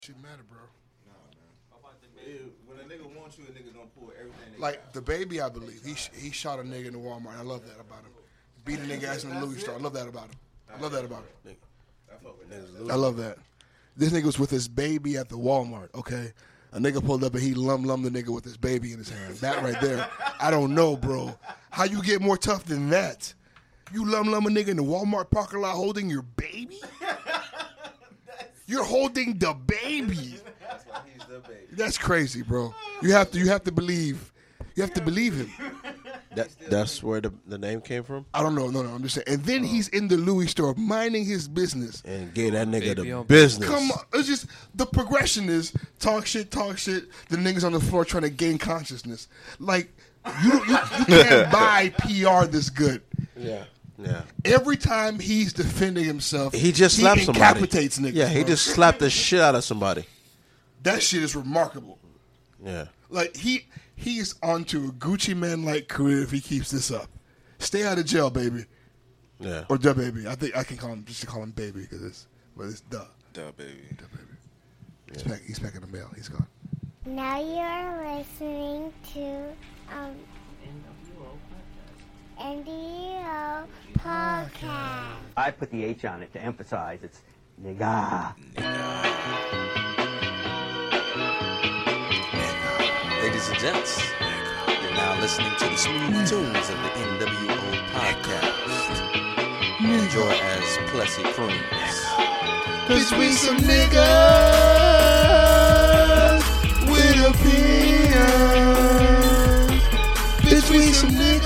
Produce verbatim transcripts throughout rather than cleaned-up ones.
Shit matter, bro. When a nigga wants you, a nigga gonna pull everything. Like the baby, I believe he sh- he shot a nigga in the Walmart. I love that about him. Beat a nigga ass in the Louis store. I love that about him. I love that about him. I love that. This nigga was with his baby at the Walmart. Okay, a nigga pulled up and he lum lum the nigga with his baby in his hand. That right there, I don't know, bro. How you get more tough than that? You lum lum a nigga in the Walmart parking lot holding your baby? You're holding the baby. That's why he's the baby. That's crazy, bro. You have to you have to believe. You have to believe him. That that's where the the name came from. I don't know, no, no. I'm just saying. And then he's in the Louis store minding his business. And gave that nigga Baby the on business. Come on, it's just the progression is talk shit, talk shit. The niggas on the floor trying to gain consciousness. Like you, you, you can't buy P R this good. Yeah, yeah. Every time he's defending himself, He just slapped he somebody. incapitates niggas. Yeah, he bro. just slapped the shit out of somebody. That shit is remarkable. Yeah. Like he he's onto a Gucci man like career if he keeps this up. Stay out of jail, baby. Yeah. Or duh baby. I think I can call him just to call him baby because it's but it's duh. Duh, baby. Duh baby. He's back he's back in the mail. He's gone. Now you're listening to um N D O podcast. I put the H on it to emphasize it's nigga. Ladies and gents, you're now listening to the smooth tunes of the N W O podcast. Enjoy as Plessy croons. Cause we some niggas with opinions. Bitch, we some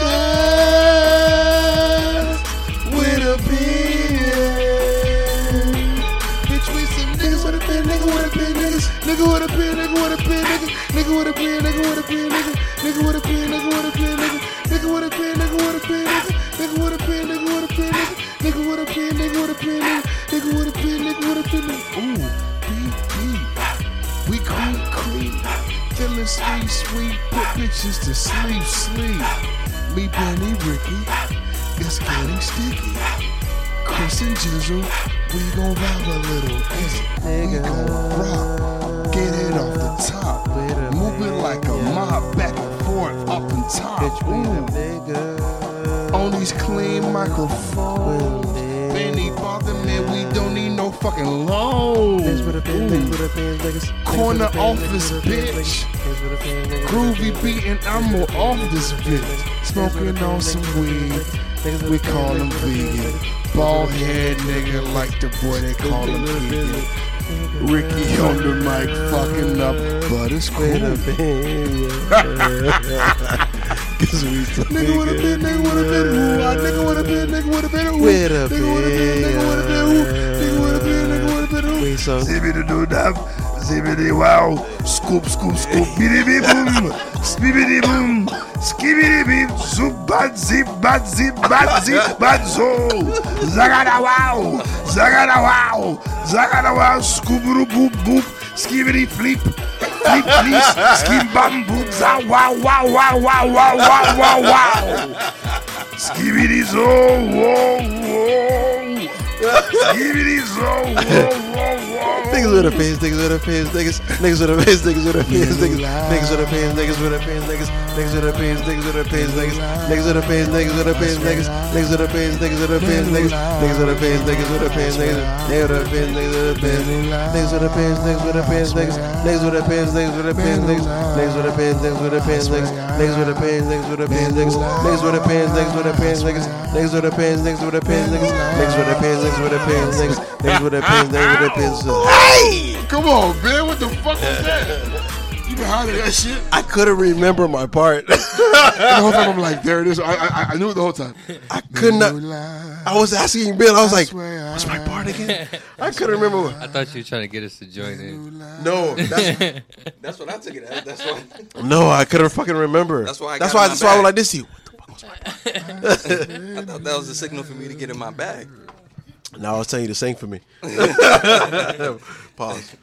niggas with opinions. Bitch, we some niggas with a pen, nigga with a pen, niggas. Nigga with a pen, nigga with a pen, nigga. Nigga with a pen, nigga with a pen, nigga. Nigga with a pen, nigga with a pen, nigga. Nigga with a pen, nigga with a pen, nigga. Nigga with a pen, nigga with a pen, nigga. Nigga with a pen, nigga with a pen, nigga. Nigga with a pen, nigga with a pen, nigga. Ooh, B D. We creep, creep. Feeling sweet, sweet. Put bitches to sleep, sleep. Me, Benny, Ricky. It's getting sticky. Chris and Jizzle, we gon' vibe a little. Hey, we gon' rock. Get it off the top. Move it like a mob, back and forth, up and top. Ooh. On these clean microphones. Benny bother me, we don't need no fucking loans. Corner office, bitch. Groovy beating, I'm off this bitch. Smoking on some weed. We call him vegan. Bald head nigga like the boy they call him vegan. Ricky on the mic fucking up, but it's cool. Cause we some nigga would have been, nigga would have been, who? Nigga would have been, nigga would have been, who? With a Nigga would have been, nigga would have been, who? Nigga would have been, nigga would have been, who? We some Zibbity doo dab, zibbity wow, scoop, scoop, scoop, biddy bee boom, skibbity boom, skibbity bee, zoop, bad, zip, bad, zip, bad, zip, bad, zo, zagada wow, zagada wow, zagada wow, scoobity boop, boop, skibbity flip, flip, please, skip, bam, boop, za, wow, wow, wow, wow, wow, wow, wow, wow, skibbity zo, whoa, whoa, skibbity zo, whoa, whoa, whoa. niggas with a pants, niggas with a pants, niggas, niggas with a pants, niggas with a pants, niggas, niggas with a pants, niggas with a pants, niggas, niggas with a pants, niggas with a pants, niggas, niggas with a pants, niggas with a pants, niggas, niggas with a pants, niggas with a pants, niggas, niggas with a pants, niggas with a pants, niggas, niggas with a pants, niggas with a pants, niggas with a pants, niggas with a pants, niggas, niggas with a pants, niggas with a pants, niggas, niggas with a pants, niggas with a pants, niggas, niggas with a pants, niggas with a pants, niggas, niggas with a pants, niggas with a pants, niggas, niggas with a pants, niggas with a pants, niggas, niggas with a pants, niggas with a pants, niggas, niggas with a pants, niggas with a pants. Hey! Come on, man. What the fuck was that? You behind that shit? I couldn't remember my part. The whole time I'm like, there it is. I I, I knew it the whole time. I could not. I was asking Bill. I was like, swear "What's I my part again?" I couldn't remember. What. I thought you were trying to get us to join in. No, that's, That's what I took it as. That's why. no, I couldn't fucking remember. That's why I That's got why. in my That's why I was bag. like this to you. What the fuck was my part? I thought that was a signal for me to get in my bag. Now I was telling you to sing for me. Pause.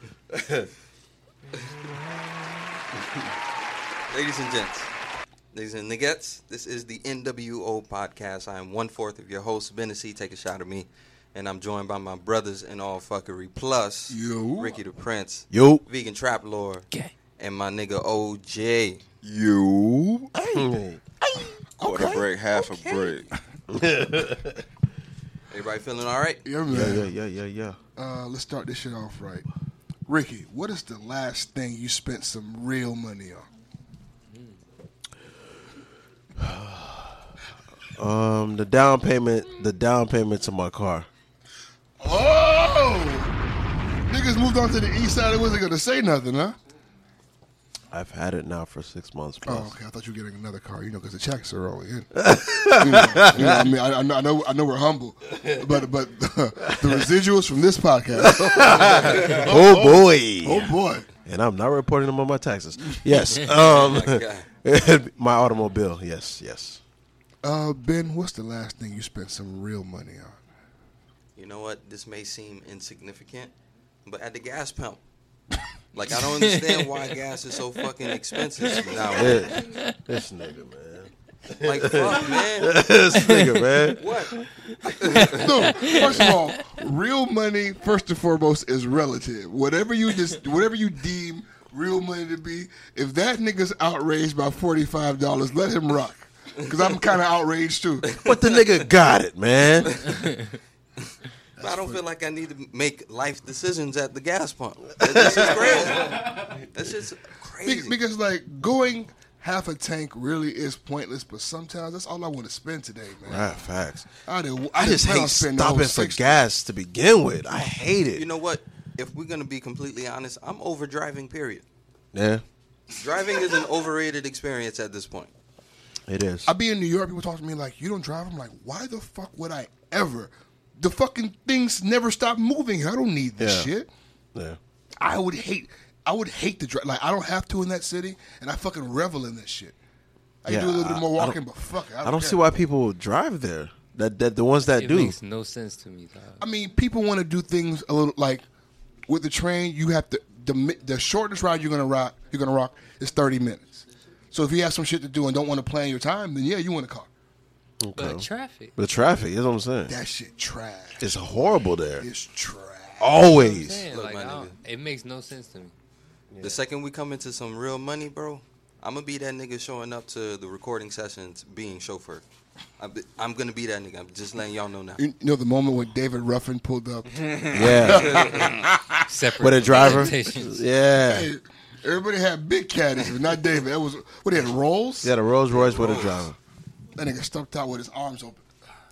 Ladies and gents, ladies and niggettes, this is the N W O podcast. I am one fourth of your host, Bennessy. Take a shot of me. and I'm joined by my brothers in all fuckery plus Yo. Ricky the Prince, Yo. Vegan Trap Lord, Okay. and my nigga O J. You. Quarter Okay. break, half a break. Everybody feeling all right? Yeah, Yeah, man. yeah, yeah, yeah, yeah. Uh, let's start this shit off right. Ricky, what is the last thing you spent some real money on? Um, the down payment, the down payment to my car. Oh! Niggas moved on to the east side. They wasn't going to say nothing, huh? I've had it now for six months plus. Oh, okay. I thought you were getting another car, you know, because the checks are rolling in. you know, you know, I mean, I, I know, I know, I know we're humble, but but the residuals from this podcast. Oh boy! Oh boy! And I'm not reporting them on my taxes. Yes. Um, God. my automobile. Yes, yes. Uh, Ben, what's the last thing you spent some real money on? You know what? This may seem insignificant, but at the gas pump. Like, I don't understand why gas is so fucking expensive now. Yeah. This nigga, man. Like, fuck, man. This nigga, man. What? No, first of all, real money first and foremost is relative. Whatever you just, whatever you deem real money to be, if that nigga's outraged by forty-five dollars, let him rock. Because I'm kind of outraged too. But the nigga got it, man. But I don't feel like I need to make life decisions at the gas pump. That's just crazy. That's just Be- crazy. Because like going half a tank really is pointless, but sometimes that's all I want to spend today, man. Right, facts. I, didn't, I didn't just plan on hate spending the whole stopping for sixty. gas to begin with. I hate it. You know what? If we're going to be completely honest, I'm over driving, period. Yeah, Driving is an overrated experience at this point. it is. I be in New York, people talk to me like, you don't drive? I'm like, why the fuck would I ever? The fucking things never stop moving. I don't need this Yeah. shit. Yeah. I would hate I would hate to drive. Like, I don't have to in that city, and I fucking revel in this shit. I can Yeah, do a little bit I- more I walking, don't- but fuck it. I I don't, don't care. see why people drive there. That that the ones that It do. makes no sense to me, dog. I mean, people want to do things a little like with the train. You have to the mi- the shortest ride you're gonna rock you're gonna rock is thirty minutes. So if you have some shit to do and don't want to plan your time, then yeah, you want a car. But traffic. The traffic, that's what I'm saying. That shit trash. It's horrible there. It's trash. Always. Saying, Look, like, my I don't- nigga. it makes no sense to me. The second we come into some real money, bro, I'm going to be that nigga showing up to the recording sessions being chauffeur. I'm, I'm going to be that nigga. I'm just letting y'all know now. You know the moment when David Ruffin pulled up. Yeah. Separate With a driver. expectations. Yeah. Hey, everybody had big caddies, but not David. That was what he had rolls. He had a Rolls Royce with a driver. That nigga stumped out with his arms open.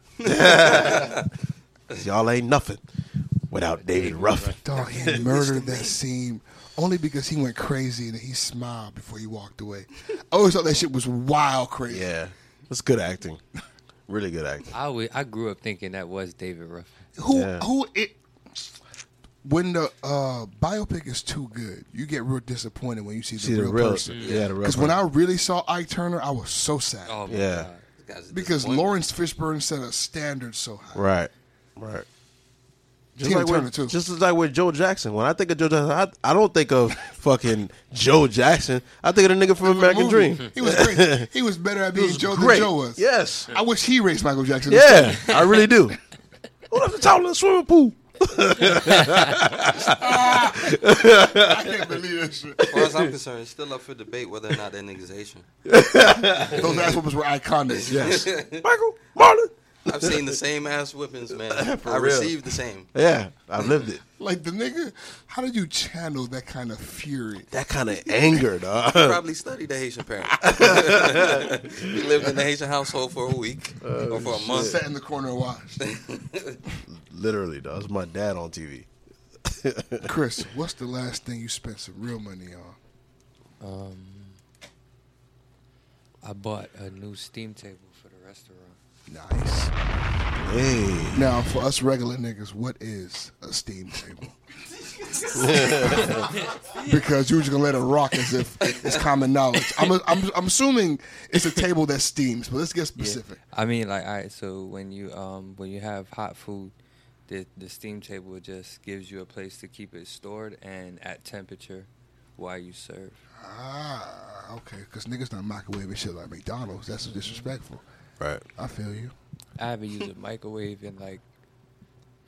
Y'all ain't nothing without David Ruffin. Dog, he murdered that scene only because he went crazy and he smiled before he walked away. I always thought that shit was wild crazy. Yeah. That's good acting. Really good acting. I, always, I grew up thinking that was David Ruffin. Who Yeah. who it when the uh, biopic is too good, you get real disappointed when you see the, See the real, real person. Yeah, the real Because when person. I really saw Ike Turner, I was so sad. Oh, my Yeah. God. This guy's a because disappointment. Lawrence Fishburne set a standard so high. Right. Right. Just Tina like, Turner, with, too. just like with Joe Jackson. When I think of Joe Jackson, I, I don't think of fucking Joe Jackson. I think of the nigga from American Movie. Dream. He was great. He was better at being was Joe great. than Joe was. Yes. I wish he raced Michael Jackson. Yeah, I really do. Hold up the towel in the swimming pool. I can't believe that shit. As far as I'm concerned, it's still up for debate whether or not that nigga's Asian. Those ass whoopers were iconic. Yes. Michael, Marlon. I've seen the same ass whippings, man. For I real. received the same. Yeah, I've lived it. Like the nigga, how did you channel that kind of fury? That kind of anger, dog. Probably studied the Haitian parent. He lived in the Haitian household for a week or for a month. Sat in the corner and watched. Literally, dog. It's my dad on T V. Chris, what's the last thing you spent some real money on? Um, I bought a new steam table for the restaurant. Nice. Hey. Now, for us regular niggas, what is a steam table? Because you're just gonna let it rock as if it's common knowledge. I'm, I'm, I'm assuming it's a table that steams, but let's get specific. I mean, like, all right, so when you um when you have hot food, the the steam table just gives you a place to keep it stored and at temperature while you serve. Ah, okay. Because niggas not microwaving shit like McDonald's. That's disrespectful. Right. I feel you. I haven't used a microwave in like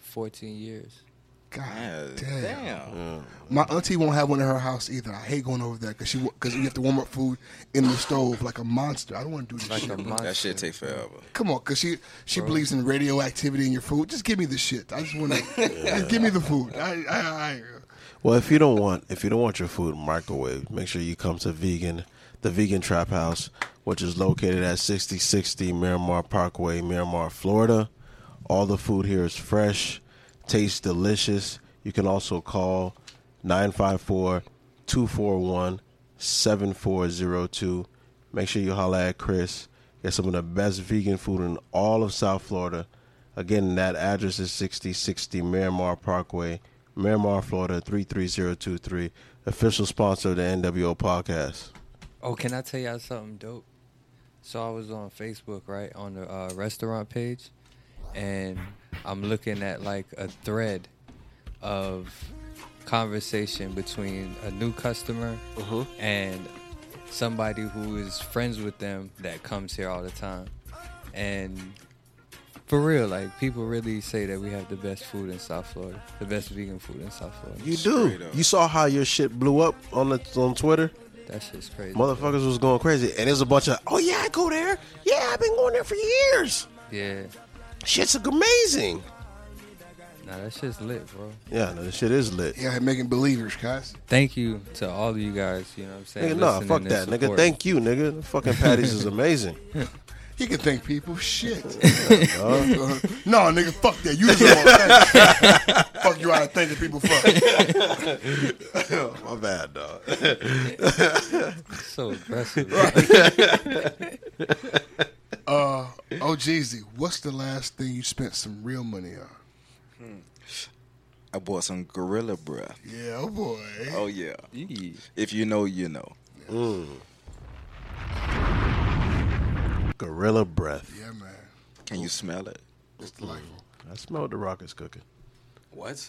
fourteen years. God Yeah, damn. damn. My auntie won't have one in her house either. I hate going over there because she because you have to warm up food in the stove like a monster. I don't want to do this Like shit. a monster. That shit take forever. Come on, because she she believes in radioactivity in your food. Just give me the shit. I just want to just give me the food. I, I, I, Well, if you don't want if you don't want your food microwaved, make sure you come to Vegan, the Vegan Trap House, which is located at sixty sixty Miramar Parkway, Miramar, Florida. All the food here is fresh, tastes delicious. You can also call nine five four, two four one, seven four zero two. Make sure you holler at Chris. Get some of the best vegan food in all of South Florida. Again, that address is sixty sixty Miramar Parkway, Miramar, Florida, three three zero two three. Official sponsor of the N W O podcast. Oh, can I tell y'all something dope? So I was on Facebook, right, on the uh, restaurant page, and I'm looking at like a thread of conversation between a new customer Mhm. and somebody who is friends with them that comes here all the time. And for real, like, people really say that we have the best food in South Florida, the best vegan food in South Florida. You do. Straight up. You saw how your shit blew up on the on Twitter? That shit's crazy. Motherfuckers was going crazy. And there's a bunch of, oh yeah, I go there. Yeah, I've been going there for years. Yeah. Shit's amazing. Nah, that shit's lit, bro. Yeah, no, this shit is lit. yeah, making believers, guys. Thank you to all of you guys, you know what I'm saying? Nigga, nah, listening fuck and that. Nigga, supporting. thank you, nigga. The fucking patties is amazing. He can thank people. Shit. Uh, no, nigga, fuck that. You just want to thank. Fuck you out of thanking people. Fuck. My bad, dog. So aggressive. Uh, oh, Jeezy, what's the last thing you spent some real money on? I bought some Gorilla Breath. Yeah, oh boy. Oh, yeah. Yeah. If you know, you know. Mm. Gorilla breath. Yeah, man. Can you smell it? It's delightful. I smell what the rocket's cooking. What?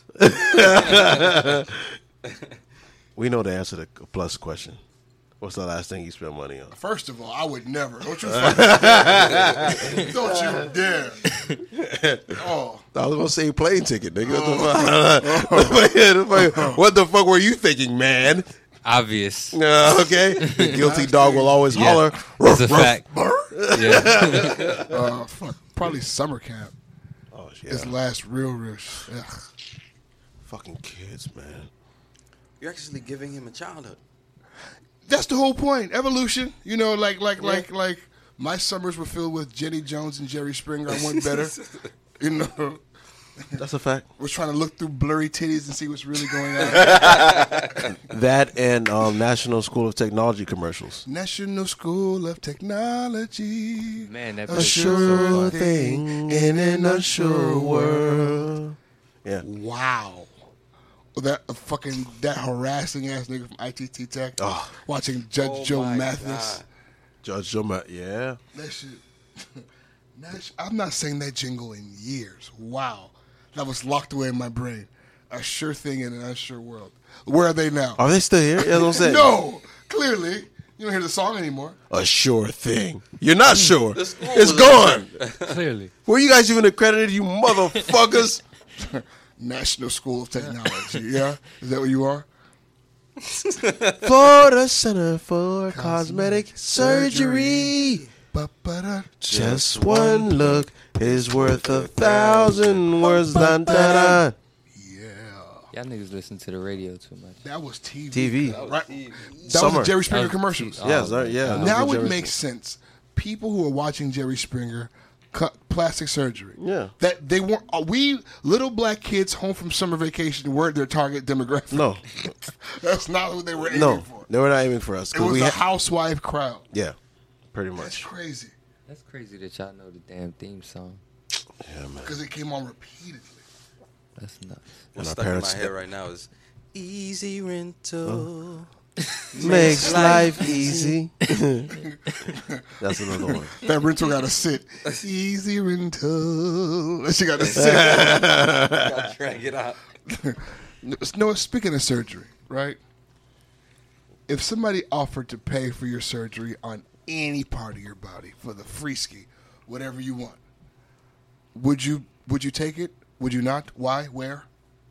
We know the answer to the plus question. What's the last thing you spent money on? First of all, I would never. Don't you fucking Don't you dare. Oh. I was gonna say plane ticket, nigga. What, the fuck, what the fuck were you thinking, man? Obvious. Uh, okay. The guilty dog will always Yeah. holler. It's a fact. Yeah. uh, fuck, probably summer camp. Oh, yeah. This last real, real. sh- Ugh. Fucking kids, man. You're actually giving him a childhood. That's the whole point. Evolution. You know, like, like, like, like. My summers were filled with Jenny Jones and Jerry Springer. I want better. You know, That's a fact. was trying to look through blurry titties and see what's really going on. That and um, National School of Technology commercials. National School of Technology. Man, that A bitch is sure so fun. thing in an unsure world. Yeah. Wow. That uh, fucking that harassing ass nigga from I T T Tech Oh. watching Judge Oh Joe my Mathis. God. Judge Joe Matt, yeah. That shit. That sh- I'm not saying that jingle in years. Wow. That was locked away in my brain. A sure thing in an unsure world. Where are they now? Are they still here? That's what I'm saying. No. Clearly. You don't hear the song anymore. A sure thing. You're not sure. The school It's was gone. Clearly. Were you guys even accredited, you motherfuckers? National School of Technology. Yeah? Is that what you are? Florida Center for Cosmetic Surgery. Ba-ba-da. Just one look is worth a thousand words. Dun, dun, dun. Yeah. Y'all niggas listen to the radio too much. That was T V. T V. Right? That Summer. was the Jerry Springer That was commercials. T V. Yes, Oh, uh, yeah. God. Now it Jerry would make Springer. sense. People who are watching Jerry Springer cut plastic surgery. Yeah. That they weren't. Uh, we little black kids home from summer vacation weren't their target demographic. No, That's not what they were aiming no, for. they were not aiming for us. It 'cause was we a ha- housewife crowd. yeah, pretty That's much. crazy That's crazy that y'all know the damn theme song. Yeah, man. because it came on repeatedly. That's nuts. What's our stuck in my parents- head right now is easy rental. Makes life easy. That's another one. That rental got to sit. Easy rental. That shit got to sit. Gotta drag it out. No, speaking of surgery, right? If somebody offered to pay for your surgery on any part of your body for the free ski, whatever you want, would you would you take it? Would you not? Why? Where?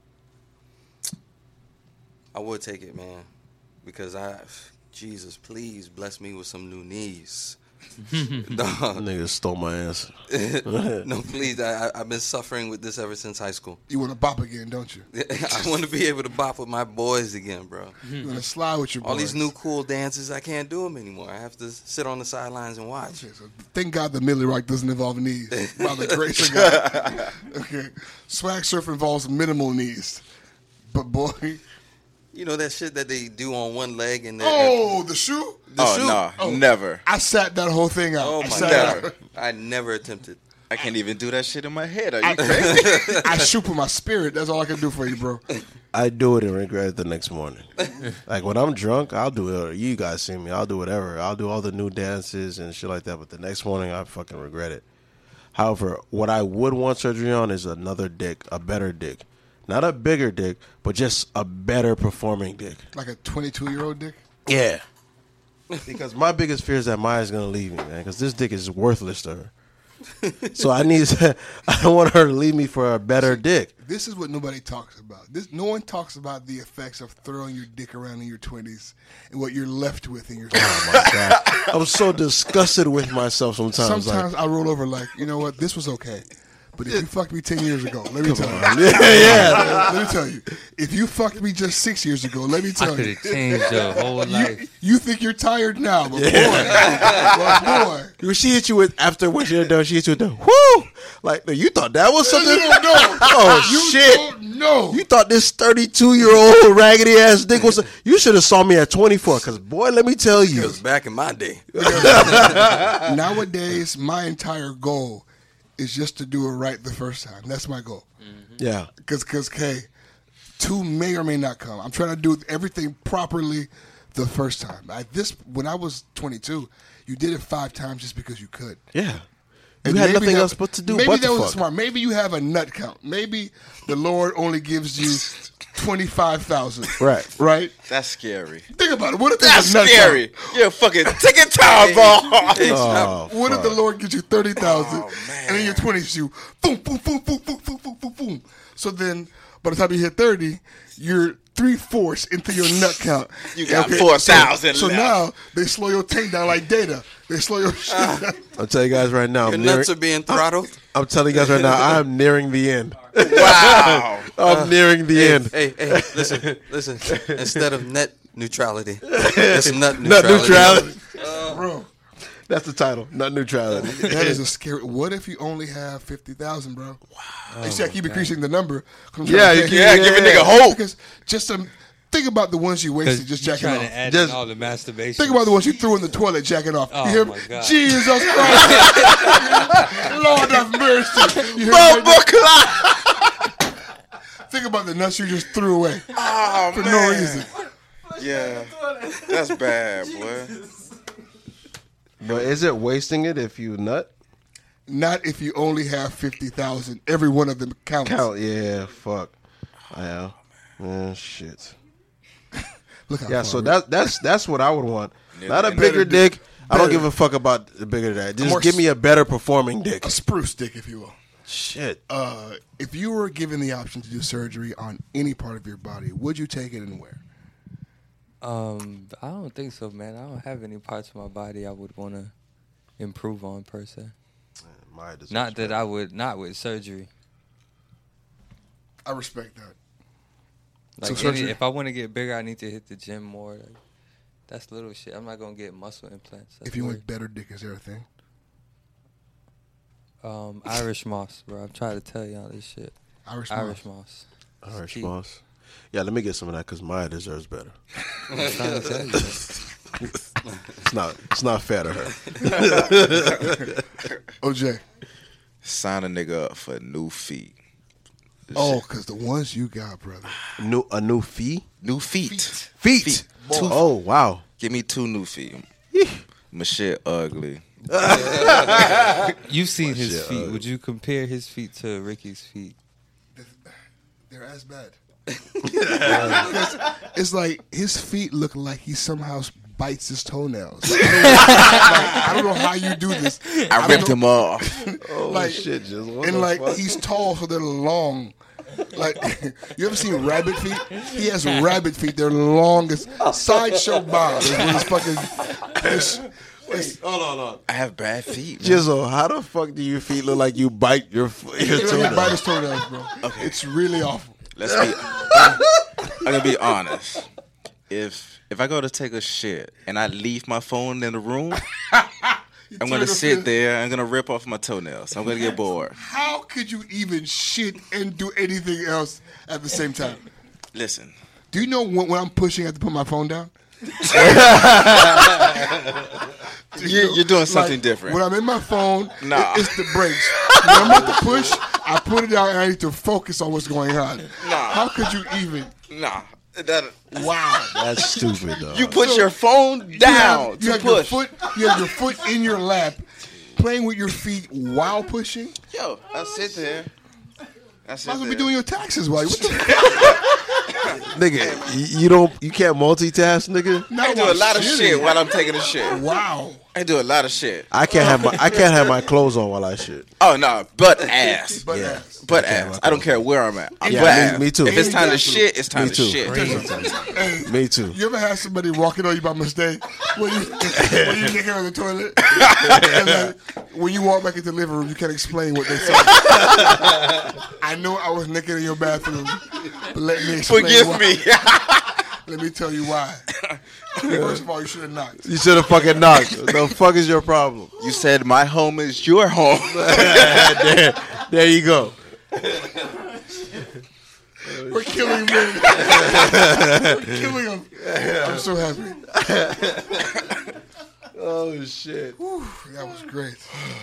I would take it, man, because I, Jesus, please bless me with some new knees. Dog. Nigga stole my answer. No, please. I, I, I've been suffering with this ever since high school. You want to bop again, don't you? I want to be able to bop with my boys again, bro. You want to slide with your boys. All these new cool dances, I can't do them anymore. I have to sit on the sidelines and watch. Okay, so thank God the Millie Rock doesn't involve knees. By the grace of God. Okay. Swag surf involves minimal knees. But boy. You know that shit that they do on one leg and then Oh, the shoe? The oh shoe? no, Oh. never. I sat that whole thing out. Oh I my sat god, out. I never attempted. I can't even do that shit in my head. Are you I, crazy? I shoot with my spirit. That's all I can do for you, bro. I do it and regret it the next morning. Like when I'm drunk, I'll do it. You guys see me, I'll do whatever. I'll do all the new dances and shit like that. But the next morning, I fucking regret it. However, what I would want surgery on is another dick, a better dick. Not a bigger dick, but just a better performing dick. Like a twenty-two-year-old dick? Yeah. Because my biggest fear is that Maya's going to leave me, man. Because this dick is worthless to her. So I need, I don't want her to leave me for a better dick. This is what nobody talks about. This No one talks about the effects of throwing your dick around in your twenties and what you're left with in your Oh, my God. I'm so disgusted with myself sometimes. Sometimes like, I roll over like, you know what, this was okay. But if you fucked me ten years ago, let me tell you. yeah, yeah. Let me tell you. If you fucked me just six years ago, let me I tell could you. have changed your whole You, life. you think you're tired now, but boy, but boy. When she hit you with, after what she had done, she hit you with the, whoo! Like, you thought that was something? You don't know. Oh, You shit. don't know. You thought this thirty-two-year-old raggedy ass dick was, you should have saw me at twenty-four, because, boy, let me tell you. Because back in my day, Nowadays, my entire goal is just to do it right the first time. That's my goal. Yeah. Because, because, hey, two may or may not come. I'm trying to do everything properly the first time. I, this When I was twenty-two, you did it five times just because you could. Yeah. You And had maybe nothing that- else but to do Maybe but that to was fuck. smart. Maybe you have a nut count. Maybe the Lord only gives you twenty-five thousand. Right. Right? That's scary. Think about it. What if That's there's a nut scary. count? You're fucking ticket time bomb. Oh, What if the fuck. Lord gives you thirty thousand, Oh, man. and in your twenties you boom, boom, boom, boom, boom, boom, boom, boom, boom. So then, by the time you hit thirty, you're three fourths into your nut count. You got four thousand So, so left. now they slow your tank down like data. They slow your shit down. I'll tell you guys right now. your I'm, nearing, nuts are being throttled. I'm telling you guys right now, I am nearing the end. Wow. I'm nearing the Hey, end. hey, hey, listen, listen. Instead of net neutrality, it's nut Nut neutrality. neutrality. Bro, That's the title. Nut neutrality. that is a scary. What if you only have fifty thousand, bro? Wow. You see, I keep increasing the number. 'cause I'm trying Yeah, to you think- keep- Yeah, give a nigga Yeah, hope. Because just um, think about the ones you wasted just you jacking trying off. to add Just- in all the masturbation. Think about the ones you threw in the toilet jacking off. Oh, you hear my me? God. Jesus Christ. Lord have mercy. You hear me? Think about the nuts you just threw away Oh, for man. no reason. Yeah. That's bad, boy. But is it wasting it if you nut? Not if you only have fifty thousand. Every one of them counts. Count. Yeah, fuck. Yeah. Man, shit. Look how Yeah, far so we- that that's that's what I would want. Not a and bigger better dick. I don't better. give a fuck about the bigger dick. Just more give me a better performing dick. a spruce dick, if you will. Shit. Uh, if you were given the option to do surgery on any part of your body, would you take it and where? Um, I don't think so, man. I don't have any parts of my body I would want to improve on per se. My deserves Not that better. I would, not with surgery. I respect that. Like So any, surgery- if I want to get bigger, I need to hit the gym more. Like, that's little shit. I'm not gonna get muscle implants. That's If you weird. want better dick, is there a thing? Um, Irish moss, bro. I'm trying to tell y'all this shit. Irish Irish moss. moss. Irish Key. boss. Yeah, let me get some of that because Maya deserves better. I'm trying to tell you. It's not. It's not fair to her. O J. Sign a nigga up for new feet. Oh, because the ones you got, brother. New a new fee. New feet. Feet. Feet. Two- oh wow. Give me two new feet. My shit ugly. You've seen his shit, feet. uh, Would you compare his feet to Ricky's feet? They're as bad. Because it's like his feet look like he somehow bites his toenails. I don't know, like, I don't know how you do this. I, I ripped know, him off. Oh like, shit, just what and the like fuck? he's tall, so they're long. Like you ever seen rabbit feet? He has rabbit feet. They're long as Sideshow Bob. Is what his fucking. It's, it's, Hold on, hold on. I have bad feet. Man. Jizzle, how the fuck do your feet look like you bite your foot? Your it's like he bite toenails? his toenails, bro. Okay. It's really awful. Let's be. I'm, I'm gonna be honest. If if I go to take a shit and I leave my phone in the room, I'm gonna sit there. I'm gonna rip off my toenails. I'm gonna get bored. How could you even shit and do anything else at the same time? Listen, Do you know when, when I'm pushing, I have to put my phone down? Do you you're, know, you're doing something like, different. When I'm in my phone, Nah. it- it's the brakes. When I'm about to push, I put it down and I need to focus on what's going on. Nah. How could you even? Nah, that, Wow. That's stupid, though. you put So, your phone You down have, you to have your push. foot. You have your foot in your lap, playing with your feet while pushing. Yo, I sit there. I sit Might as well there. be doing your taxes while you. What the Nigga, you- you don't, you can't multitask, nigga. Not I do a while lot of shitting. shit while I'm taking a shit. Wow. I do a lot of shit. I can't have my, I can't have my clothes on while I shit. Oh no, butt ass. But Yeah. uh, Butt ass. I don't care where I'm at. I'm Yeah, butt me- ass. me too. If it's time to Me shit, it's time Me to too. shit. hey, Me too. you ever had somebody walking on you by mistake when you when you naked on the toilet, and then when you walk back into the living room, you can't explain what they said. I know I was naked in your bathroom, but let me explain. Forgive why. me. Let me tell you why. First of all, you should have knocked. You should have fucking knocked. The fuck is your problem? You said my home is your home. there, there you go. We're killing men. We're killing them. I'm so happy. Oh shit. Whew, that was great.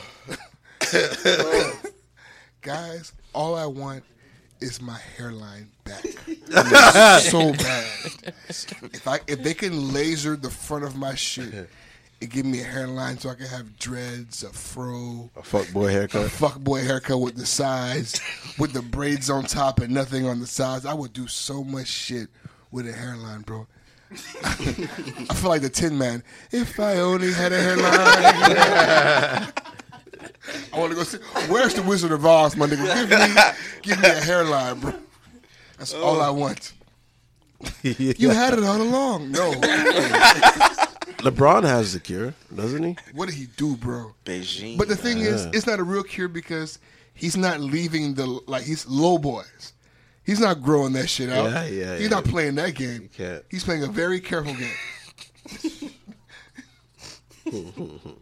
Guys, all I want is my hairline back. So bad. If I if they can laser the front of my shit and give me a hairline so I can have dreads, a fro, A fuck boy a haircut. fuckboy haircut with the sides, with the braids on top and nothing on the sides, I would do so much shit with a hairline, bro. I feel like the Tin Man. If I only had a hairline. I want to go see. Where's the Wizard of Oz, my nigga? Give me, give me a hairline, bro. That's all I want. You had it all along. No. LeBron has the cure, doesn't he? What did he do, bro? Beijing. But the thing is, Yeah. it's not a real cure because he's not leaving the like he's low boys. He's not growing that shit out. Yeah, yeah, He's yeah. not playing that game. can't. He's playing a very careful game. God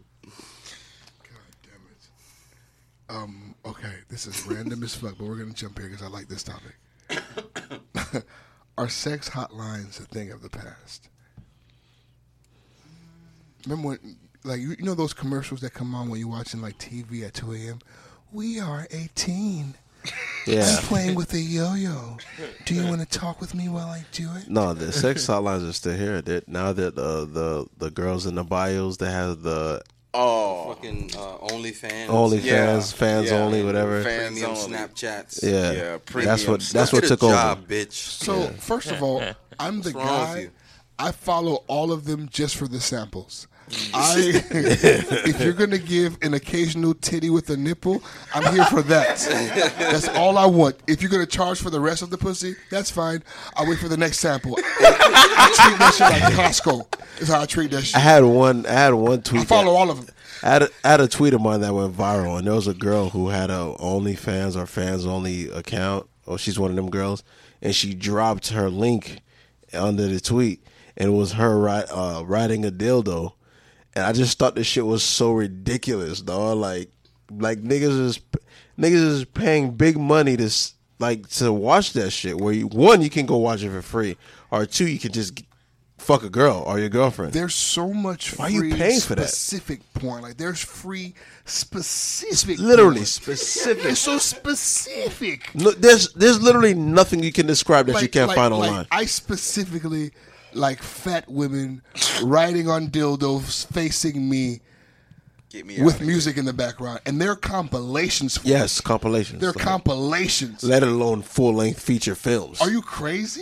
damn it. Um. Okay, this is random as fuck, but we're gonna jump here because I like this topic. Are sex hotlines a thing of the past? Remember when, like, you, you know those commercials that come on when you're watching like T V at two a.m. We are eighteen. Yeah. I'm playing with a yo-yo. Do you want to talk with me while I do it? No, the sex hotlines are still here. That now that uh, the the girls in the bios that have the oh, Fucking uh, OnlyFans. OnlyFans, Yeah. fans Yeah. only, whatever. Fans Premium only. Snapchats. Yeah, Yeah, that's premium what stuff. that's what Get a took job, over. bitch. So, first of all, I'm the What's wrong with guy. you? I follow all of them just for the samples. I, if you're gonna give an occasional titty with a nipple, I'm here for that. That's all I want. If you're gonna charge for the rest of the pussy, that's fine. I'll wait for the next sample. I treat that shit like Costco. Is how I treat that shit. I had one. I had one tweet. I follow that- all of them. I had, a, I had a tweet of mine that went viral, and there was a girl who had a OnlyFans or fans only account, or she's one of them girls, and she dropped her link under the tweet, and it was her ri- uh, riding a dildo, and I just thought this shit was so ridiculous, dog. Like, like niggas is niggas is paying big money to s- like to watch that shit. Where you, one, you can go watch it for free, or two, you can just fuck a girl or your girlfriend. There's so much Why free you paying for that? specific porn. Like there's free specific Literally porn. specific. It's so specific. No, there's there's literally nothing you can describe that you Like- can't like- find like, online. I specifically like fat women riding on dildos facing me get me out with of here. music in the background, and they're compilations. For Yes, compilations. they're Like, compilations. let alone full length feature films. Are you crazy?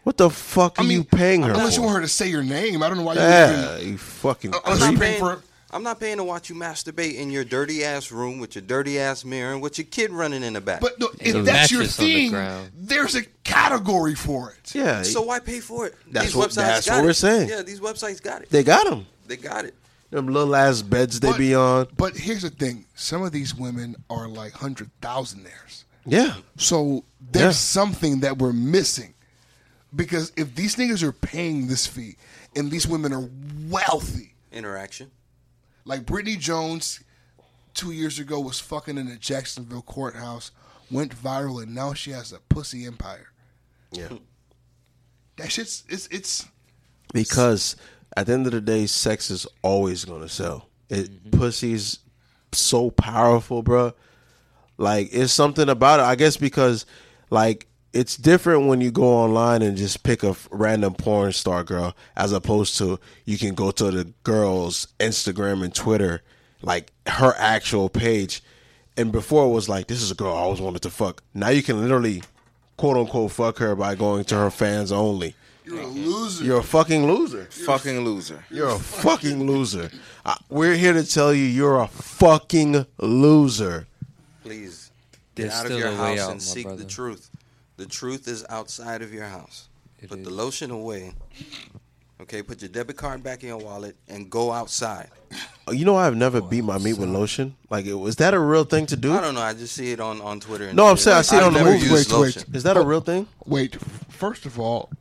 What the fuck are I mean, you paying her unless for? you want her to say your name. I don't know why you. Yeah, you fucking. Unless I'm you not, paying paying, for. I'm not paying to watch you masturbate in your dirty ass room with your dirty ass mirror and with your kid running in the back. But no, And if a that's your mattress on the thing, ground. there's a category for it. Yeah, so why pay for it? That's these what- websites that's got what it. we're saying. Yeah, these websites got it. they got them. They got it. Them little ass beds they But- be on. But here's the thing: some of these women are like hundred thousandaires. Yeah, So there's Yeah. something that we're missing. Because if these niggas are paying this fee and these women are wealthy, Interaction. like Brittany Jones two years ago was fucking in a Jacksonville courthouse, went viral, and now she has a pussy empire. yeah. That shit's it's it's Because at the end of the day, sex is always gonna sell. It pussy's so powerful, bro. Like it's something about it. I guess because like it's different when you go online and just pick a f- random porn star girl, as opposed to you can go to the girl's Instagram and Twitter, like her actual page. And before it was like, this is a girl I always wanted to fuck. Now you can literally, quote unquote, fuck her by going to her fans only. you're a loser. You're a fucking loser. Fucking loser. You're a fucking loser. Uh, we're here to tell you you're a fucking loser. Please get There's out of still your a way house out, and my seek brother. the truth. The truth is outside of your house. It Put is. the lotion away. Okay, put your debit card back in your wallet and go outside. Oh, you know I've never beat my meat with lotion. Like, it, was that a real thing to do? I don't know. I just see it on, on Twitter. And No, I'm shit. saying I see it I've on the never movie. used Wait, wait. lotion. Is that a real thing? Wait, first of all,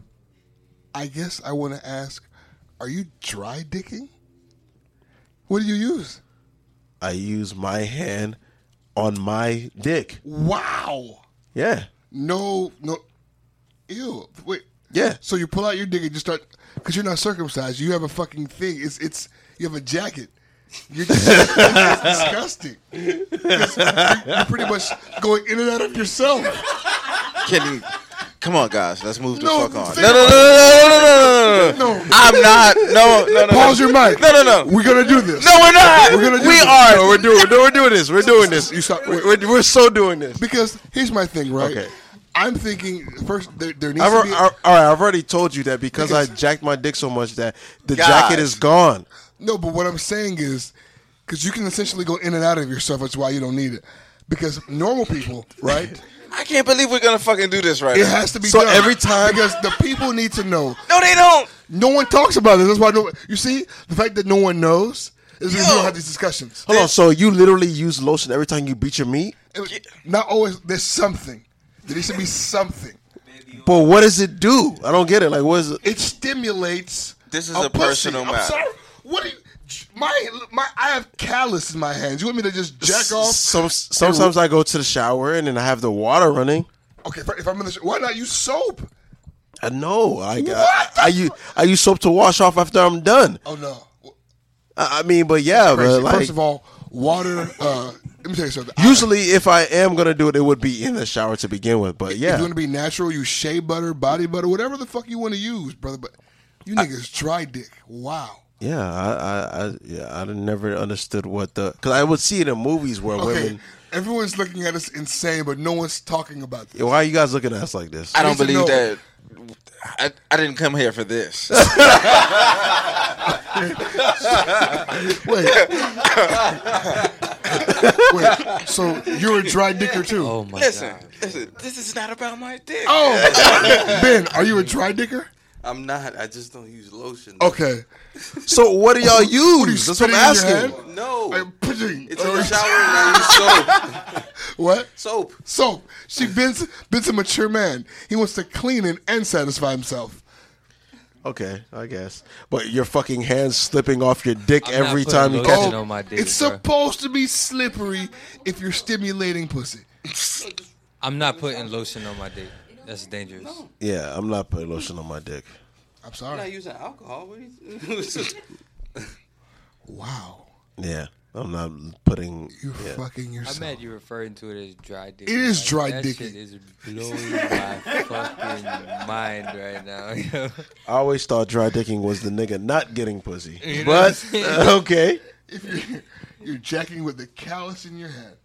I guess I want to ask, are you dry dicking? What do you use? I use my hand on my dick. Wow. Yeah. No, no. Ew. Wait. Yeah. So you pull out your dick and just start, because you're not circumcised. You have a fucking thing. It's it's. You have a jacket. You're just, it's disgusting. 'Cause You're, you're pretty much going in and out of yourself. Can you? Come on, guys. Let's move the No, fuck on. think No, no, no, no, no, no, no, no, No. no. I'm not. No, no, no. Pause your mic. No, no, no. We're gonna do this. No, we're not. We're gonna do We this. are. No, we're doing. We're doing, we're doing this. We're doing this. You stop. We're, we're, we're so doing this. Because here's my thing, right? Okay. I'm thinking first there, there needs I've, to al- be. all right, I've already told you that because, Because- I jacked my dick so much that the Guys. jacket is gone. No, but what I'm saying is, because you can essentially go in and out of yourself. That's why you don't need it. Because normal people, right? I can't believe we're gonna fucking do this right It now. has to be So done. every time- because the people need to know. No, they don't. No one talks about this. That's why no. You see, the fact that no one knows is because we Yo. don't have these discussions. Hold on. So you literally use lotion every time you beat your meat? It- Not always. There's something. There needs to be something. But what does it do? I don't get it. Like, what is it? It stimulates. This is a a pussy. personal I'm matter. sorry. What do you? My my. I have callus in my hands. You want me to just jack off? Some, sometimes I go to the shower and then I have the water running. Okay, if, I, if I'm in the. sh- Why not use soap? I know. Like, I, What the I, use I use soap to wash off after I'm done. Oh no. I, I mean, but yeah, Crazy. but like, First of all, water. Uh, let me tell you something. usually if I am gonna do it, it would be in the shower to begin with. But If yeah, you want to be natural, use shea butter, body butter, whatever the fuck you want to use, brother. But you niggas dry dick. Wow. yeah, I, I, I, yeah, I never understood what the because I would see it in movies where Okay. women. Everyone's looking at us insane, but no one's talking about this. Why are you guys looking at us like this? I don't need to believe know. that. I, I didn't come here for this. Wait. Wait. So you're a dry dicker too? Oh my listen, god. listen. This is not about my dick. Oh, Ben, are you a dry dicker? I'm not. I just don't use lotion. Okay. So what do y'all What do you use? That's what spit I'm it in your asking. hand? No. I'm pushing. It's in the shower and I use soap. What? Soap. Soap. See, Ben's, Ben's a mature man. He wants to clean it and satisfy himself. Okay, I guess. But your fucking hands slipping off your dick I'm not every putting time you lotion catch it. on my dick, It's bro. supposed to be slippery if you're stimulating pussy. I'm not putting lotion on my dick. That's dangerous. Yeah, I'm not putting lotion on my dick. I'm I'm not sorry. using alcohol. What are you Wow. Yeah, I'm not putting. You're Yeah. fucking I'm yourself. mad you referring to it as dry dick. It is dry that dicking. shit is blowing my fucking mind right now. yo. I always thought dry dicking was the nigga not getting pussy. You know what I'm But saying? uh, okay. If you're, you're jacking with the callus in your hand.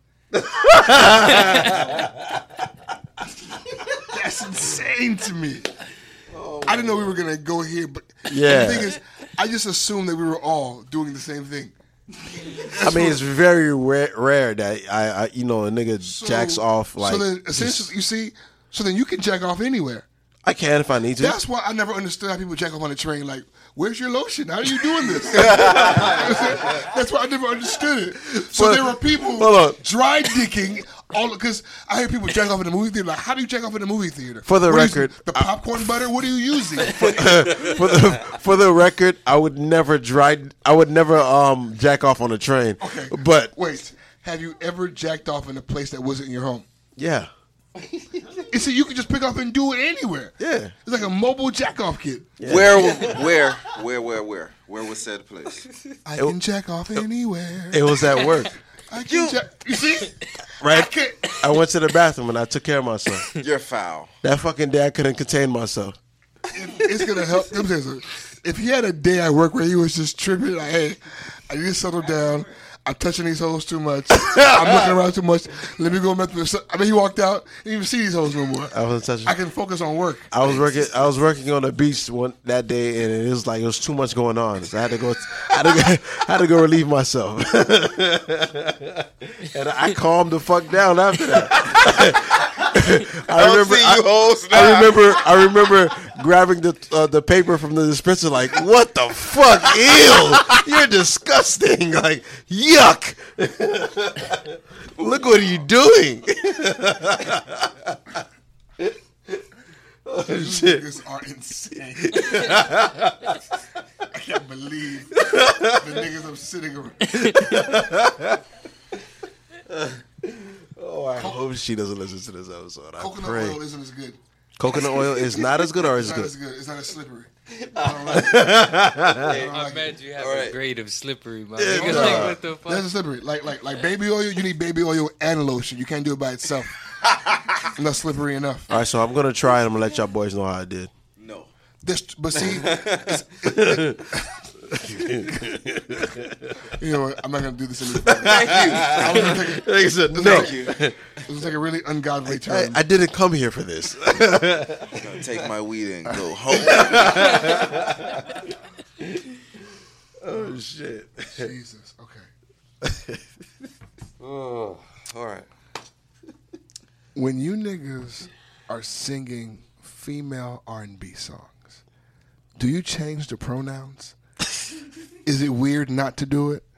That's insane to me. I didn't know we were gonna go here, but Yeah. the thing is, I just assumed that we were all doing the same thing. I mean, it's very rare, rare that I, I, you know, a nigga So- jacks off like. So then, essentially, you see, so then you can jack off anywhere. I can if I need to. That's why I never understood how people jack off on a train. Like, where's your lotion? How are you doing this? That's why I never understood it. So But- there were people hold on. dry dicking all because I hear people jack off in the movie theater. Like, how do you jack off in the movie theater? For the What are you record, using? the popcorn butter. What are you using? for the for the record, I would never dry. I would never um jack off on a train. Okay, But wait, have you ever jacked off in a place that wasn't your home? yeah, You see, you can just pick up and do it anywhere. yeah. It's like a mobile jack off kit. Where, where, where, where, where? Where was said place? I can jack off anywhere. It was at work. I can jack. You see, Right. I can't. I went to the bathroom and I took care of myself. You're foul. That fucking day I couldn't contain myself. It's gonna help. Let me tell you something. If he had a day at work where he was just tripping, like, hey, I need to settle down. I'm touching these hoes too much. I'm looking around too much. Let me go mess with this. I mean, he walked out. He didn't even see these hoes no more. I wasn't touching. I can focus on work. I was working. I was working on the beach one that day, and it was like it was too much going on. So I had to go. I had to go, I had to go relieve myself, and I calmed the fuck down after that. I remember. see I, you hoes I now. remember. I remember grabbing the uh, the paper from the dispenser. Like, what the fuck? Ew! You're disgusting. Like, yuck! Look what are you doing? Oh, These shit. niggas are insane. I can't believe the niggas I'm sitting around. Oh, I hope she doesn't listen to this episode. I Coconut pray. oil isn't as good. Coconut oil is not as good, or is It's it not as good? good. It's not as slippery. I don't like it. I bet you have All right. a grade of slippery, my Yeah, nigga. nah. Like, what the fuck? That's a slippery. Like like like baby oil, you need baby oil and lotion. You can't do it by itself. Not slippery enough. All right, so I'm gonna try and I'm gonna let y'all boys know how I did. No. This, but see, it's, you know what? I'm not gonna do this anymore. Thank you. I'm gonna take it. Like I said, This no, is like, this is like a really ungodly I, term. I didn't come here for this. I'm gonna take my weed and go home. Oh shit! Jesus. Okay. Oh, all right. When you niggas are singing female R and B songs, do you change the pronouns? Is it weird not to do it?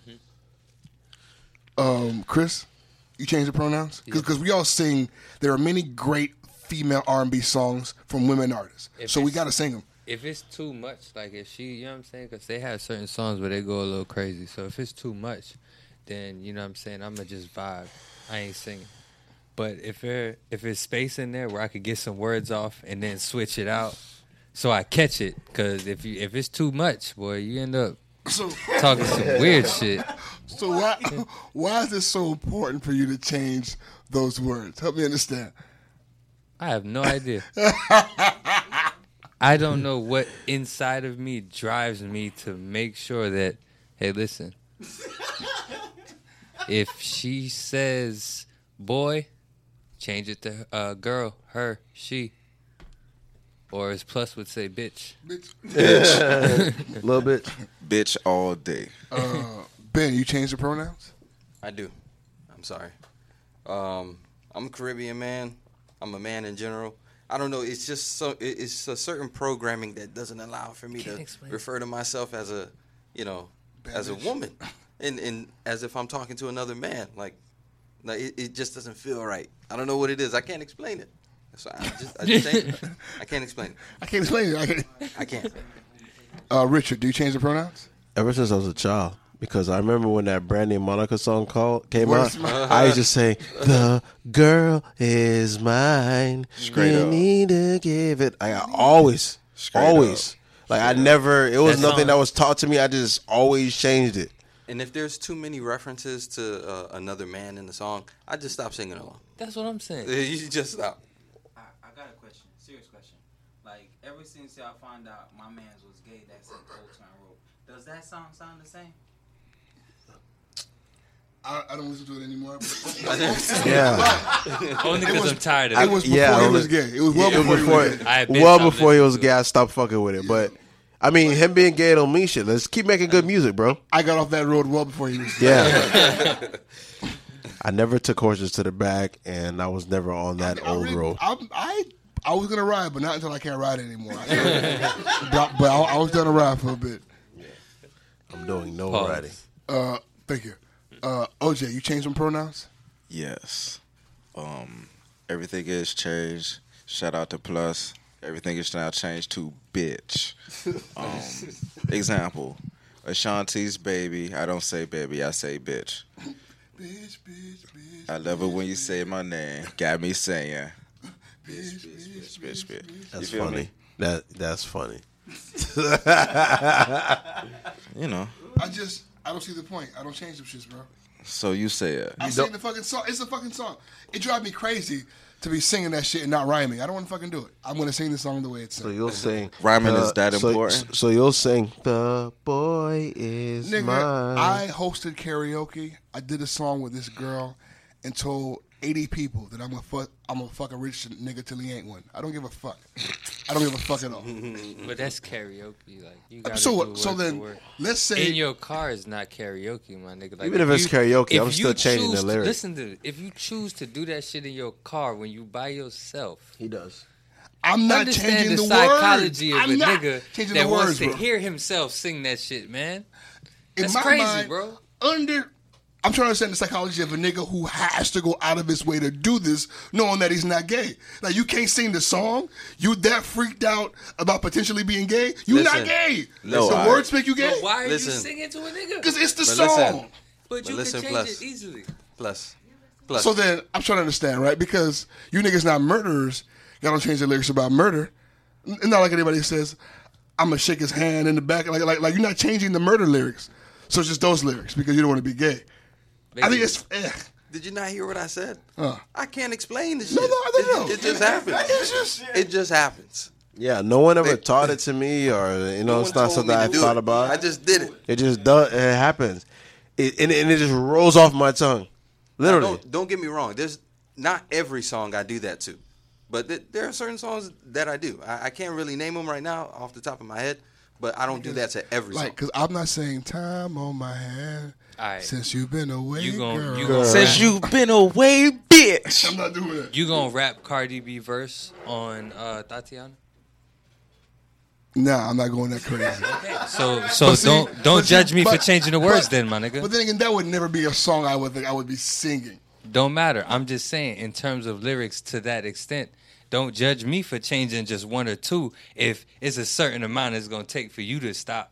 Um, Chris, you change the pronouns? Because we all sing. There are many great female R and B songs from women artists, If so we it's- got to sing them. If it's too much, like if she, you know what I'm saying? Because they have certain songs where they go a little crazy. So if it's too much, then, you know what I'm saying, I'm going to just vibe. I ain't singing. But if there, if there's space in there where I could get some words off and then switch it out so I catch it. Because if you if it's too much, boy, you end up So, talking some weird shit. so why why is it so important for you to change those words? Help me understand. I have no idea. I don't know what inside of me drives me to make sure that, hey, listen, if she says boy, change it to uh, girl, her, she. Or as Plus would say, bitch. Bitch. A little bit. Bitch all day. Uh, Ben, you change the pronouns? I do. I'm sorry. Um, I'm a Caribbean man. I'm a man in general. I don't know. It's just so. it- It's a certain programming that doesn't allow for me Can't to explain. refer to myself as a, you know, Bad as a bitch. woman, and and as if I'm talking to another man. Like, like it, it just doesn't feel right. I don't know what it is. I can't explain it. So I just, I, just ain't- I can't explain it. I can't explain it. I can't. I can't. Uh, Richard, do you change the pronouns? Ever since I was a child, because I remember when that Brandy and Monica song called came Where's out, my- I used to say, "The girl is mine. Straight you up. need to give it." I always, Straight always, like I never. It was That nothing song- that was taught to me. I just always changed it. And if there's too many references to uh, another man in the song, I just stop singing along. That's what I'm saying. You just stop. I, I got a question, serious question. Like, ever since y'all found out my man's was gay, that's in Old Town Road, does that song sound the same? I, I don't listen to it anymore. Yeah. Only because I'm tired of It it. was before Yeah, he only- was gay. It was well It was before, before, he was gay. I had been well stopped before he listening was to gay, it. I stopped fucking with it. But I mean, him being gay don't mean shit. Let's keep making good music, bro. I got off that road well before he was gay. Yeah. I never took horses to the back, and I was never on that I old really- road. I, I I was gonna ride, but not until I can't ride anymore. I can't- but but I, I was gonna ride for a bit. I'm doing no Pause. riding. Uh, thank you. Uh, O J, you changed some pronouns? Yes. Um, everything is changed. Shout out to Plus. Everything is now changed to bitch. Um, example. Ashanti's baby. I don't say baby. I say bitch. Bitch, bitch, bitch. I love it when you say my name. Got me saying. Bitch, bitch, Bitch, bitch. That's You feel funny. me? That that's funny. You know. I just I don't see the point. I don't change them shits, bro. So you say it. I'm singing the fucking song. It's a fucking song. It drives me crazy to be singing that shit and not rhyming. I don't want to fucking do it. I'm gonna sing the song the way it's So sung. you'll sing. Rhyming uh, is that so- important? So you'll sing. The boy is Nigga, mine. I hosted karaoke. I did a song with this girl and told eighty people that I'm a fuck, I'm a fucking rich nigga till he ain't one. I don't give a fuck. I don't give a fuck at all. But that's karaoke. Like you gotta So do what? word So for then, word. let's say In your car is not karaoke, my nigga. Like, Even if it's karaoke, if I'm still you changing the choose to- lyrics. Listen to it. If you choose to do that shit in your car when you by yourself, He does. I'm not understand changing the, the, psychology words. of I'm a not nigga changing that the wants words, to bro. hear himself sing that shit, man. In That's my crazy, mind, bro. Under, I'm trying to understand the psychology of a nigga who has to go out of his way to do this, knowing that he's not gay. Like you can't sing the song. You that freaked out about potentially being gay. You not Listen. gay. No, the I- words make you gay But why are Listen. you singing to a nigga? because it's the But song. listen. But you listen, can change plus- it easily. Plus, plus. So then I'm trying to understand, right? Because you niggas not murderers. Y'all don't change the lyrics about murder. N- Not like anybody says, I'm gonna shake his hand in the back. Like like like you're not changing the murder lyrics. So it's just those lyrics because you don't want to be gay. I think it's eh. Did you not hear what I said? Uh. I can't explain this No, shit. no, I don't know. It, it just happens. It's just It just happens. Yeah, no one ever They- taught it to me, or you know, No it's one not told something me to I do thought it. about. I just did it. It just does. It happens, it, and, and it just rolls off my tongue, literally. Don't, don't get me wrong. There's not every song I do that to, but th- there are certain songs that I do. I, I can't really name them right now off the top of my head, but I don't do that to every like song. because I'm not saying time on my hand Alright. since you've been away, You gon- girl. you gon' Since you've been away, bitch. I'm not doing that. You gonna rap Cardi B verse on uh, Tatiana? Nah, I'm not going that crazy. So so But see- don't don't but see, judge me for but- changing the words, but- then, my nigga. But then again, that would never be a song I would think I would be singing. Don't matter. I'm just saying, in terms of lyrics to that extent, don't judge me for changing just one or two if it's a certain amount it's gonna take for you to stop.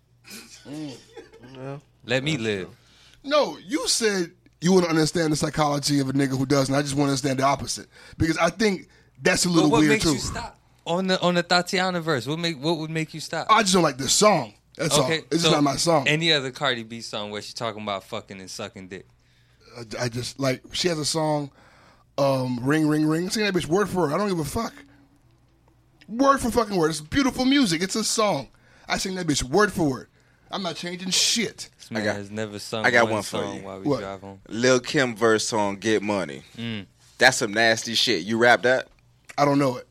Let me live. No, you said you want to understand the psychology of a nigga who doesn't. I just want to understand the opposite because I think that's a But little what weird makes too. you stop on the on the Tatiana verse? What make what would make you stop? I just don't like this song. That's all. It's just so not my song. Any other Cardi B song where she talking about fucking and sucking dick? I, I just like she has a song, um, "Ring Ring Ring." Sing that bitch word for word. I don't give a fuck. Word for fucking word. It's beautiful music. It's a song. I sing that bitch word for word. I'm not changing shit. This man got- has never sung I got one one for song you. while we What? drive home. Lil Kim verse on Get Money. Mm. That's some nasty shit. You rap that? I don't know it.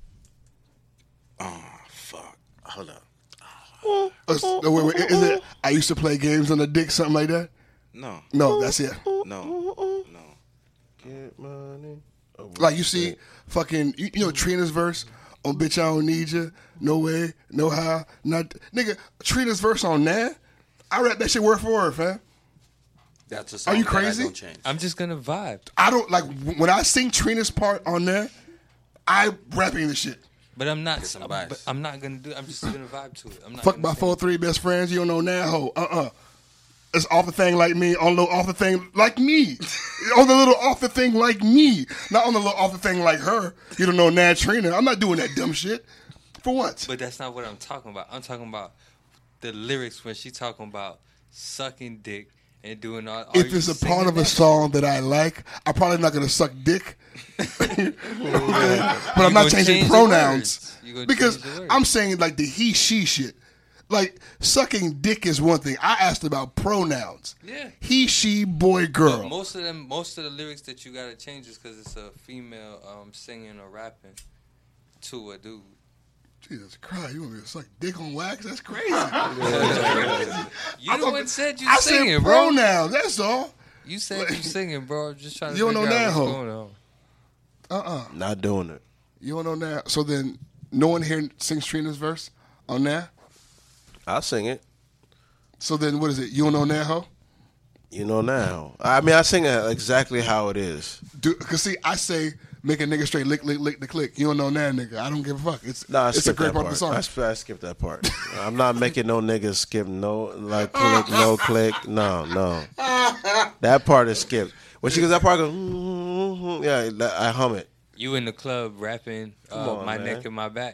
Oh, fuck. Hold up. Uh, s- wait, wait, is it? I used to play games on the dick, something like that. No. No, that's it. No. No. Get money. Oh, Like you see, fucking, you, you know Trina's verse on "Bitch I Don't Need You," no way, no how, not nigga. Trina's verse on that, I rap that shit word for word, fam. That's a song Are you that I crazy? don't change. I'm just gonna vibe. I don't like when I sing Trina's part on there. I rapping the shit. But I'm not. some bias. But I'm not gonna do. I'm just gonna vibe to it. I'm not. Fuck gonna my say- four three best friends. You don't know that hoe. Uh uh It's off the thing like me. On the little off the thing like me. On the little off the thing like me. Not on the little off the thing like her. You don't know Nat Trina. I'm not doing that dumb shit. For what? But that's not what I'm talking about. I'm talking about the lyrics when she talking about sucking dick and doing all. are If you it's a singing part of a that? song that I like, I'm probably not gonna suck dick. Okay? But I'm You not gonna changing change the pronouns words. You gonna because change the words. I'm saying like the he she shit. like sucking dick is one thing. I asked about pronouns. Yeah. He, she, boy, But girl. most of them, most of the lyrics that you gotta change is because it's a female um, singing or rapping to a dude. Jesus Christ, you want me to suck dick on wax? That's crazy. You I'm the a- one said you I singing, said bro. pronouns. That's all. You said you singing, bro. I'm just trying to You don't figure know out that what's hoe. going on. Uh-uh. Not doing it. You don't know that. So then, no one here sings Trina's verse on that. I'll sing it. So then, what is it? You don't know that hoe? You know now. I mean, I sing it exactly how it is. Do Cause see, I say make a nigga straight lick lick lick the click. You don't know that nigga. I don't give a fuck. It's Nah, I it's a skip great that part part. of the song. I, sp- I skipped that part. I'm not making no niggas skip no like click no click. No, no. That part is skipped. When she goes that part, I go mm-hmm, yeah. that- I hum it. You in the club rapping Come uh, on, "My man. Neck and My Back."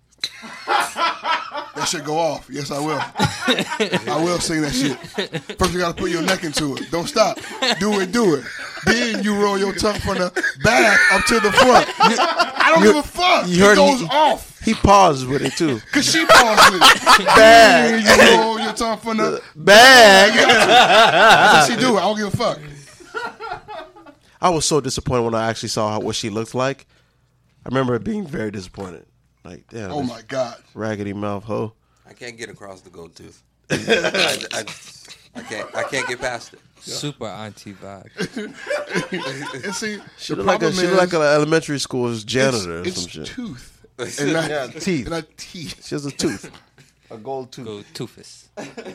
That shit go off. Yes, I will. I will sing that shit. First, you gotta put your neck into it. Don't stop. Do it, do it. Then you roll your tongue from the back up to the front. I don't You- give a fuck. you heard it goes he- off. He paused with it too. Cause she paused with it. Bag. Then you roll your tongue from the Bag. That's what she do. I don't give a fuck. I was so disappointed when I actually saw how, what she looked like. I remember being very disappointed. Like, damn. Oh this my God. raggedy mouth hoe. I can't get across the gold tooth. I, I, I can't. I can't get past it. Super auntie vibe. And see, She the looked like a, problem she looked is like an elementary school's janitor or it's, some it's shit. tooth. And not, Yeah, teeth. And not teeth. She has a tooth. A gold tooth. Go Toofus.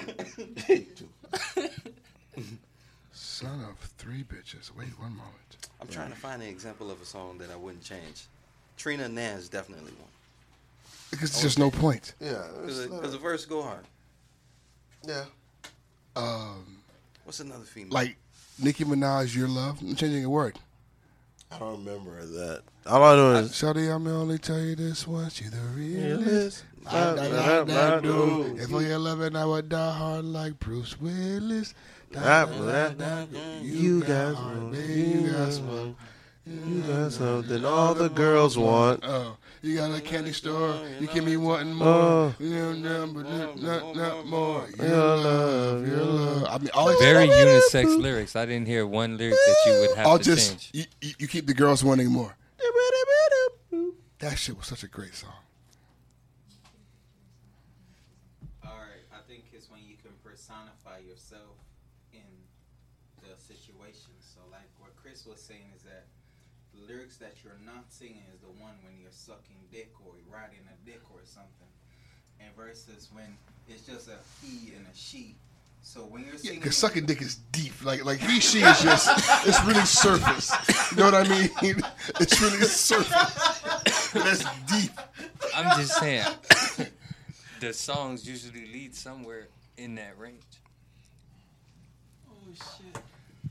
Son of three bitches. Wait one moment. I'm trying to find an example of a song that I wouldn't change. Trina Nance definitely one. Because there's just no point. Yeah. Because the verse go hard. Yeah. Um, What's another female? like Nicki Minaj, Your Love. I'm changing a word. I don't remember that. All I know is Shawty, I'm only tell you this once. You the realest. realist. I, I, I, I do. If for your loving, I would die hard like Bruce Willis. Da, da, da, da, You got heart, one. baby, You got some. You got something all the girls want. Oh, you got a candy store. You keep me wanting more. Oh. You know, but not, not, not more. Your Your love, your love. I mean, all Very unisex lyrics. I didn't hear one lyric that you would have I'll to just change. you, you, you keep the girls wanting more. That shit was such a great song. All right, I think it's when you can personify yourself in the situation. So, like what Chris was saying is that the lyrics that you're not singing is the one when you're sucking dick or you're riding a dick or something, and versus when it's just a he and a she. So when you're Yeah, singing, because sucking dick is deep. Like like he she is just it's really surface. You know what I mean? It's really surface. That's deep. I'm just saying, the songs usually lead somewhere in that range. oh shit,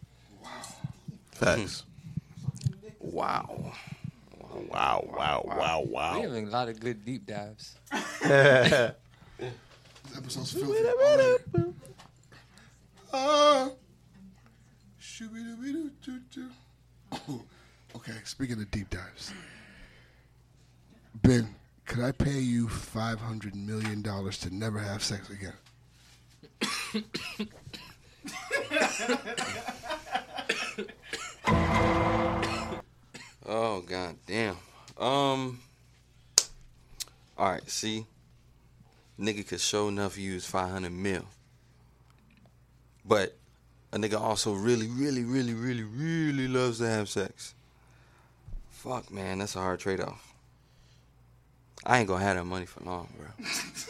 Facts. wow. Wow, wow, wow, We're wow. having a lot of good deep dives. This episode's filthy. already. Uh, shoo-be-doo-be-doo-doo-doo. Oh, okay, speaking of deep dives. Ben, could I pay you five hundred million dollars to never have sex again? Oh god damn. Um. All right. See, nigga could show enough use five hundred mil, but a nigga also really, really, really, really, really loves to have sex. Fuck, man, that's a hard trade off. I ain't gonna have that money for long, bro.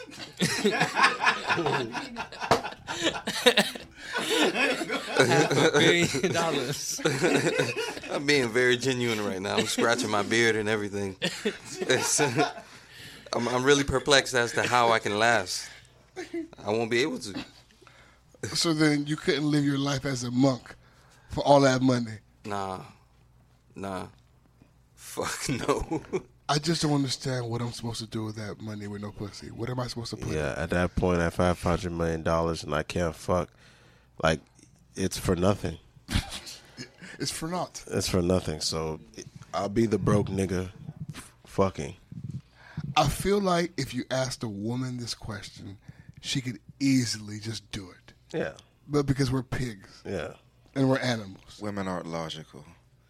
Half a billion dollars. I'm being very genuine right now. I'm scratching my beard and everything. It's, I'm, I'm really perplexed as to how I can last. I won't be able to. So then you couldn't live your life as a monk for all that money. Nah. Nah. Fuck no. I just don't understand what I'm supposed to do with that money with no pussy. What am I supposed to put? Yeah, at that point, at five hundred million dollars and I can't fuck, like, it's for nothing. It's for naught. It's for nothing. So I'll be the broke nigga f- fucking. I feel like if you asked a woman this question, she could easily just do it. Yeah. But because we're pigs. Yeah. And we're animals. Women aren't logical.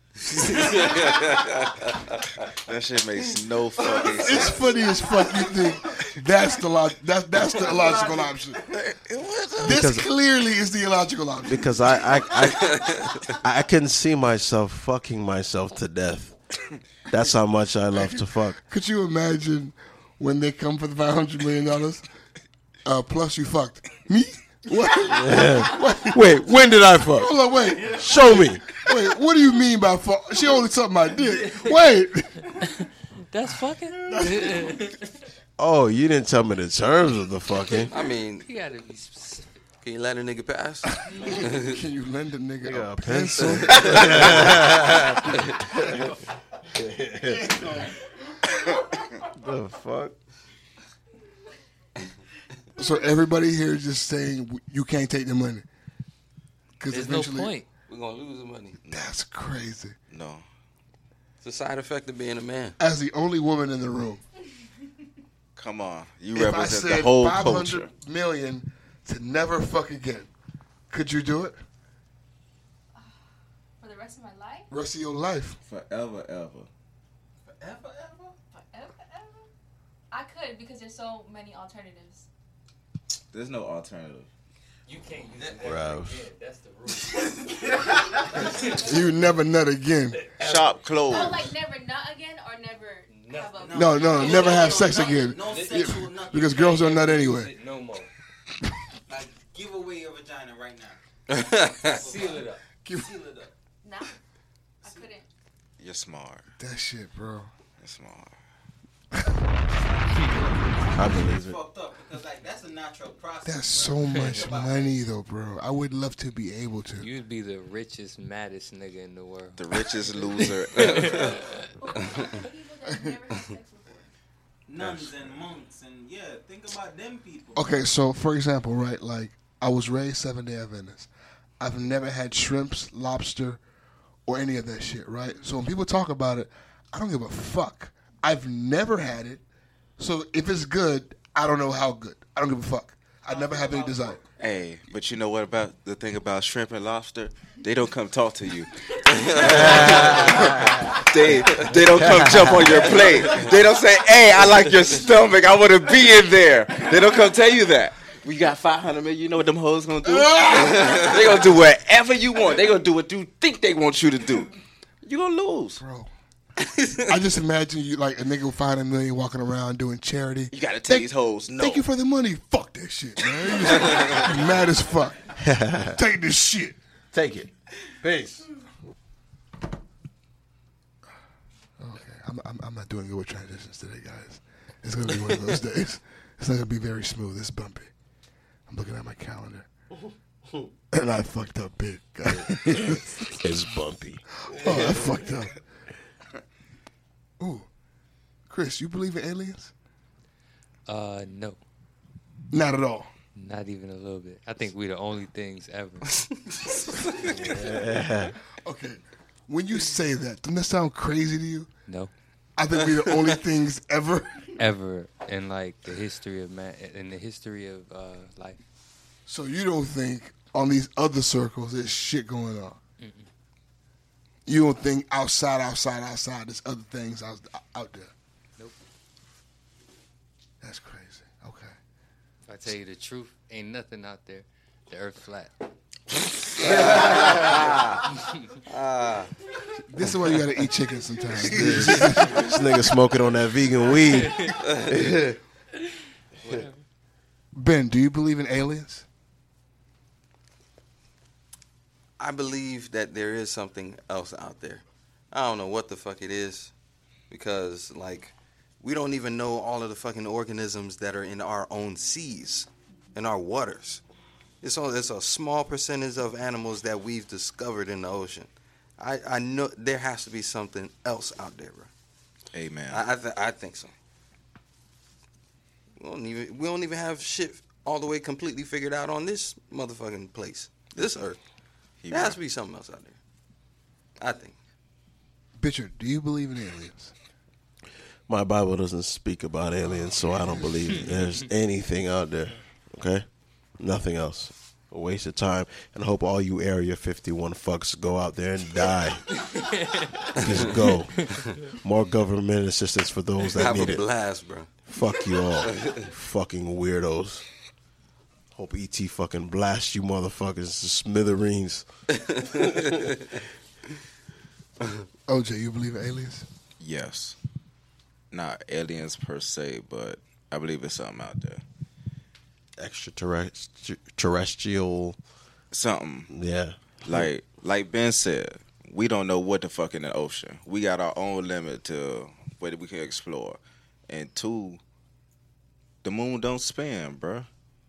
That shit makes no fucking sense. It's funny as fuck. You think that's the log- that's that's the illogical option. This Because- clearly is the illogical option. Because I I, I I can see myself fucking myself to death. That's how much I love to fuck. Could you imagine when they come for the five hundred million dollars? Uh, plus you fucked me. What? Yeah. Wait, when did I fuck? Hold on, wait. Show me. Wait, what do you mean by fuck? She only sucked my dick. Wait. That's fucking. Oh, you didn't tell me the terms of the fucking. I mean, You gotta be specific. can you let a nigga pass? Can you lend a nigga Nigga, a a pencil? The fuck? So everybody here is just saying you can't take the money. Because There's no point. We're gonna lose the money. That's crazy. No. It's a side effect of being a man. As the only woman in the room, Come on. You if I represent said the whole five hundred culture. million to never fuck again, could you do it? For the rest of my life? Rest of your life. Forever, ever. Forever, ever? Forever, ever? I could because there's so many alternatives. There's no alternative. You can't use it Bro. That's the rule. You never nut again. Shop closed. Oh, like never nut again or never have a... No, no, never have sex no, again. No sexual nothing. Because girls don't nut anyway. No more. Like, give away your vagina right now. Seal it up. Give- Seal it up. Nah, I couldn't. You're smart. That shit, bro. You're smart. I believe it. Fucked up because like that's a natural process. That's bro. so much money, though, bro. I would love to be able to. You'd be the richest, maddest nigga in the world. The richest loser ever. People that never had sex before. Nuns and monks and yeah, think about them people. Okay, so for example, right, like I was raised Seven Day Adventist. I've never had shrimps, lobster, or any of that shit, right? So when people talk about it, I don't give a fuck. I've never had it, so if it's good, I don't know how good. I don't give a fuck. I never have any desire. Hey, but you know what about the thing about shrimp and lobster? They don't come talk to you. they they don't come jump on your plate. They don't say, "Hey, I like your stomach. I want to be in there." They don't come tell you that. We got five hundred million. You know what them hoes gonna do? They gonna do whatever you want. They gonna do what you think they want you to do. You gonna lose, bro. I just imagine you like a nigga with five hundred million walking around doing charity. You gotta tell these hoes no. Thank you for the money. Fuck that shit, man. You just- you mad as fuck. Take this shit. Take it. Peace. Okay, I'm, I'm I'm not doing good with transitions today, guys. It's gonna be one of those days. It's not gonna be very smooth. It's bumpy. I'm looking at my calendar, and I fucked up big. It's bumpy. Oh, I fucked up. Ooh, Chris, you believe in aliens? Uh, no. Not at all. Not even a little bit. I think we the only things ever. Yeah. Okay, when you say that, doesn't that sound crazy to you? No. I think we're the only things ever. Ever in like the history of man, in the history of uh, life. So you don't think on these other circles there's shit going on? Mm-mm. You don't think outside, outside, outside there's other things out, out there? Nope. That's crazy. Okay. If I tell you the truth, ain't nothing out there. The earth flat. Ah. This is why you gotta eat chicken sometimes. This nigga smoking on that vegan weed. Ben, do you believe in aliens? I believe that there is something else out there. I don't know what the fuck it is, because like we don't even know all of the fucking organisms that are in our own seas, in our waters. It's all it's a small percentage of animals that we've discovered in the ocean. I, I know there has to be something else out there, bro. Amen. I I, th- I think so. We don't even we don't even have shit all the way completely figured out on this motherfucking place, this earth. He There has right. to be something else out there. I think. Bitcher, do you believe in aliens? My Bible doesn't speak about aliens, so I don't believe there's anything out there. Okay? Nothing else. A waste of time. And I hope all you Area fifty-one fucks go out there and die. Just go. More government assistance for those that Have need a it. blast, bro. Fuck you all. Fucking weirdos. Hope E T fucking blasts you motherfuckers to smithereens. O J, you believe in aliens? Yes. Not aliens per se, but I believe it's something out there. Extraterrestrial. Something. Yeah. Like like Ben said, we don't know what the fuck in the ocean. We got our own limit to what we can explore. And two, the moon don't spin, bruh.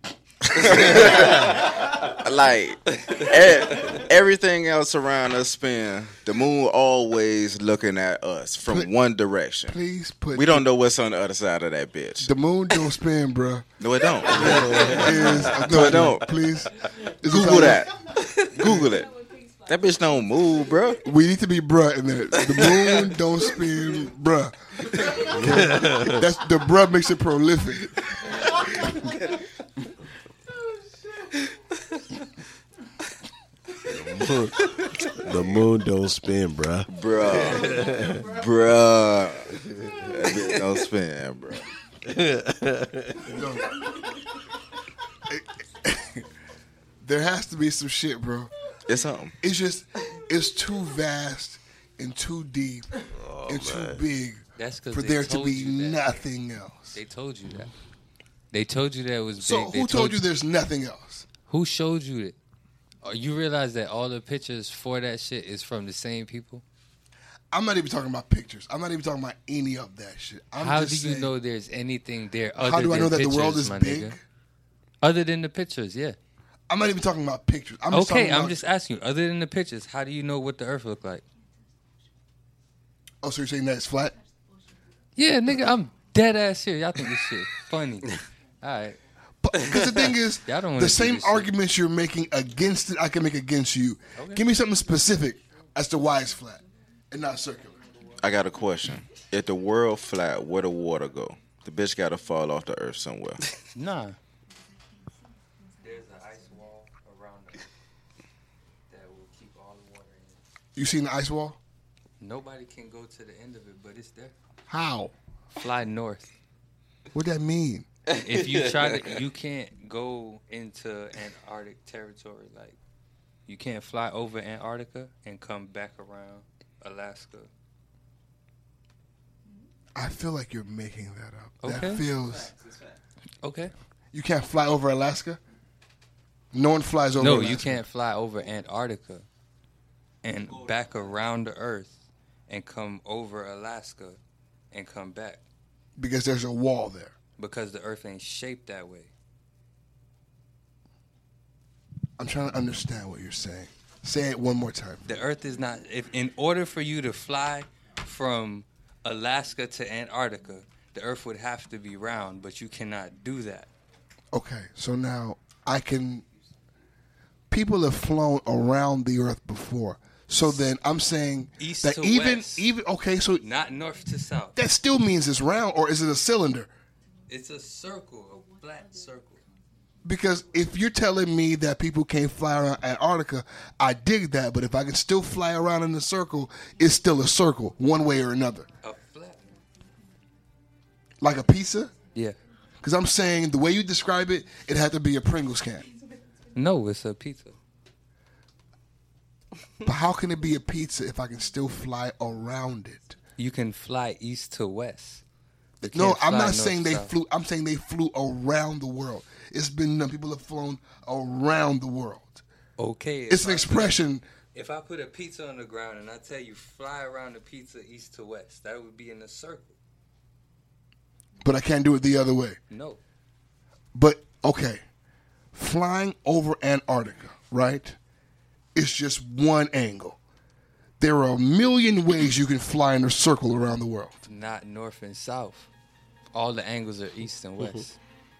Like e- everything else around us spin. The moon always looking at us from Please, one direction. Please put. We don't know what's on the other side of that bitch. The moon don't spin, bro. No, it don't. It is, no, it don't. Please, is Google that. Google it. That bitch don't move, bro. We need to be bruh in there. The moon don't spin, bruh. That's the bruh makes it prolific. The moon don't spin, bruh. Bruh. Bruh. That bitch don't spin, bruh. There has to be some shit, bro. It's something. It's just, it's too vast and too deep oh, and man. too big That's for because there to be nothing else. They told you that. They told you that it was big. So They who told you there's nothing else? Who showed you it? Oh, you realize that all the pictures for that shit is from the same people? I'm not even talking about pictures. I'm not even talking about any of that shit. I'm How do just you saying, know there's anything there other How do I than know that pictures, the world is my big? nigga? Other than the pictures, yeah. I'm not even talking about pictures. I'm just okay, talking I'm about, just asking you. Other than the pictures, how do you know what the Earth look like? Oh, so you're saying that it's flat? Yeah, nigga, I'm dead ass here. Y'all think this shit funny. All right. Because the thing is, Y'all don't wanna the do same this shit. arguments you're making against it, I can make against you. Okay. Give me something specific as to why it's flat and not circular. I got a question. If the world flat, where the water go? The bitch got to fall off the earth somewhere. Nah. There's an ice wall around the Earth that will keep all the water in. You seen the ice wall? Nobody can go to the end of it, but it's there. How? Fly north. What that mean? If you try to, you can't go into Antarctic territory. Like, you can't fly over Antarctica and come back around Alaska. I feel like you're making that up. Okay. That feels. Okay. You can't fly over Alaska? No one flies over No, Alaska. you can't fly over Antarctica and back around the Earth and come over Alaska and come back Because there's a wall there. because the Earth ain't shaped that way. I'm trying to understand what you're saying. Say it one more time. The Earth is not. If in order for you to fly from Alaska to Antarctica, the Earth would have to be round, but you cannot do that. Okay, so now I can. People have flown around the Earth before, so then I'm saying East that to even west. even okay, so Not north to south. that still means it's round, or is it a cylinder? It's a circle, a flat circle. Because if you're telling me that people can't fly around Antarctica, I dig that. But if I can still fly around in a circle, it's still a circle, one way or another. A flat. Like a pizza? Yeah. Because I'm saying the way you describe it, it had to be a Pringles can. No, it's a pizza. But how can it be a pizza if I can still fly around it? You can fly east to west. You No, can't I'm fly not north saying to they south. flew. I'm saying they flew around the world. It's been done. People have flown around the world. Okay. It's if an I- expression. If I put a pizza on the ground and I tell you fly around the pizza east to west, that would be in a circle. But I can't do it the other way. No. But, okay, flying over Antarctica, right, is just one angle. There are a million ways you can fly in a circle around the world. Not north and south. All the angles are east and west.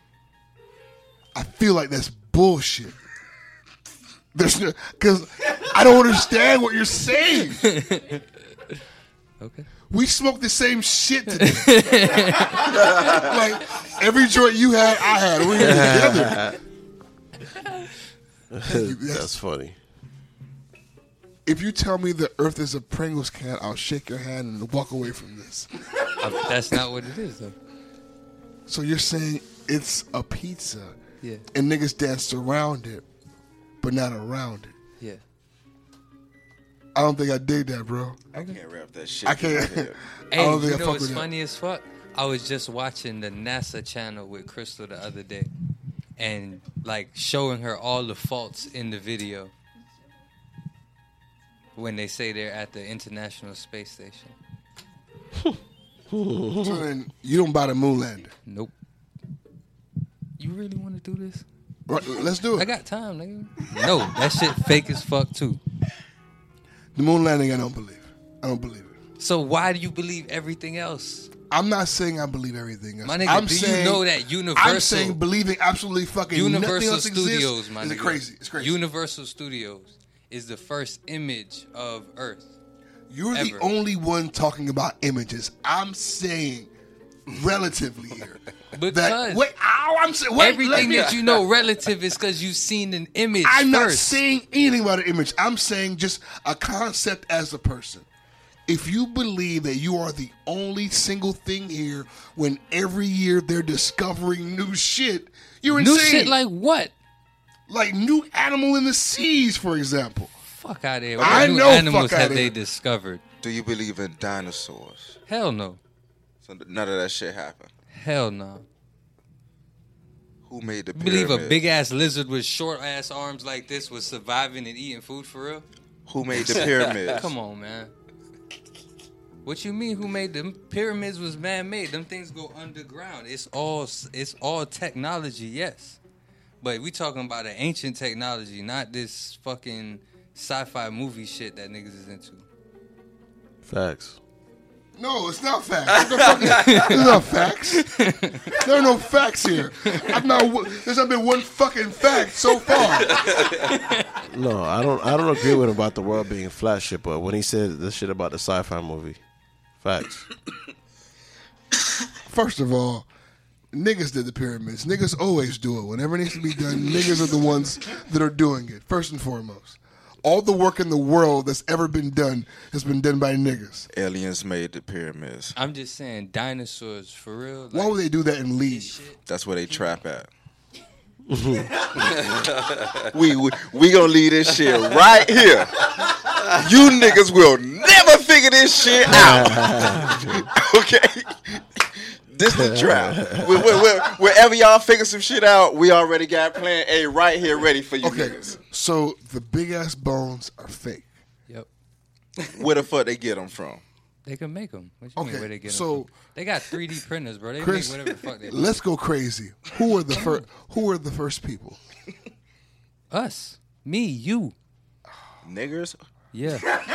I feel like that's bullshit. There's no, because I don't understand what you're saying. Okay. We smoked the same shit today. Like every joint you had, I had. We were together. That's, That's funny. If you tell me the Earth is a Pringles can, I'll shake your hand and walk away from this. Uh, that's not what it is, though. So you're saying it's a pizza, Yeah. and niggas danced around it, but not around it. Yeah. I don't think I dig that, bro. I can't rap that shit. I can't. Hey, I don't you think I know fuck what's with that. funny as fuck? I was just watching the NASA channel with Crystal the other day, and like showing her all the faults in the video when they say they're at the International Space Station. So then you don't buy the moon landing. Nope. You really want to do this? Right, let's do it. I got time, nigga. No, that shit fake as fuck too. The moon landing, I don't believe. I don't believe it. So why do you believe everything else? I'm not saying I believe everything else. My nigga, I'm do saying, you know that Universal... I'm saying believing absolutely fucking nothing Universal else Studios, exists my is nigga. crazy. It's crazy. Universal Studios is the first image of Earth. You're ever. the only one talking about images. I'm saying relatively here. Because that, wait, ow, I'm saying wait, let everything me- that you know relative is because you've seen an image I'm not first. saying anything about an image. I'm saying just a concept as a person. If you believe that you are the only single thing here when every year they're discovering new shit, you're New insane. shit like what? Like new animal in the seas, for example. Fuck out of here. I What new know animals fuck have outta they here. discovered? Do you believe in dinosaurs? Hell no. So none of that shit happened. Hell no. Who made the You believe a pyramids? big ass lizard with short ass arms like this was surviving and eating food for real? Who made the pyramids? Come on, man. What you mean? Who made them pyramids? Was man made? Them things go underground. It's all it's all technology, yes. But we talking about an ancient technology, not this fucking sci-fi movie shit that niggas is into. Facts. No, it's not facts. It's not, fucking, it's not facts. There are no facts here. I've not. There's not been one fucking fact so far. No, I don't. I don't agree with him about the world being flat shit. But when he said this shit about the sci-fi movie, facts. First of all, niggas did the pyramids. Niggas always do it. Whenever it needs to be done, niggas are the ones that are doing it. First and foremost. All the work in the world that's ever been done has been done by niggas. Aliens made the pyramids. I'm just saying, dinosaurs for real. Like, Why would they do that and leave? That's where they trap at. we, we we gonna leave this shit right here. You niggas will never figure this shit out. Okay? This the trap. Where- where- where- Wherever y'all figure some shit out, we already got plan A right here ready for you Okay, niggas. so the big ass bones are fake. Yep. Where the fuck they get them from? They can make them. What you Okay, mean where they get 'em so- from? They got three D printers, bro. They Chris, make whatever the fuck they want. let's go crazy. Who are the first? Who are the first people? Us. Me. You. Niggers? Yeah.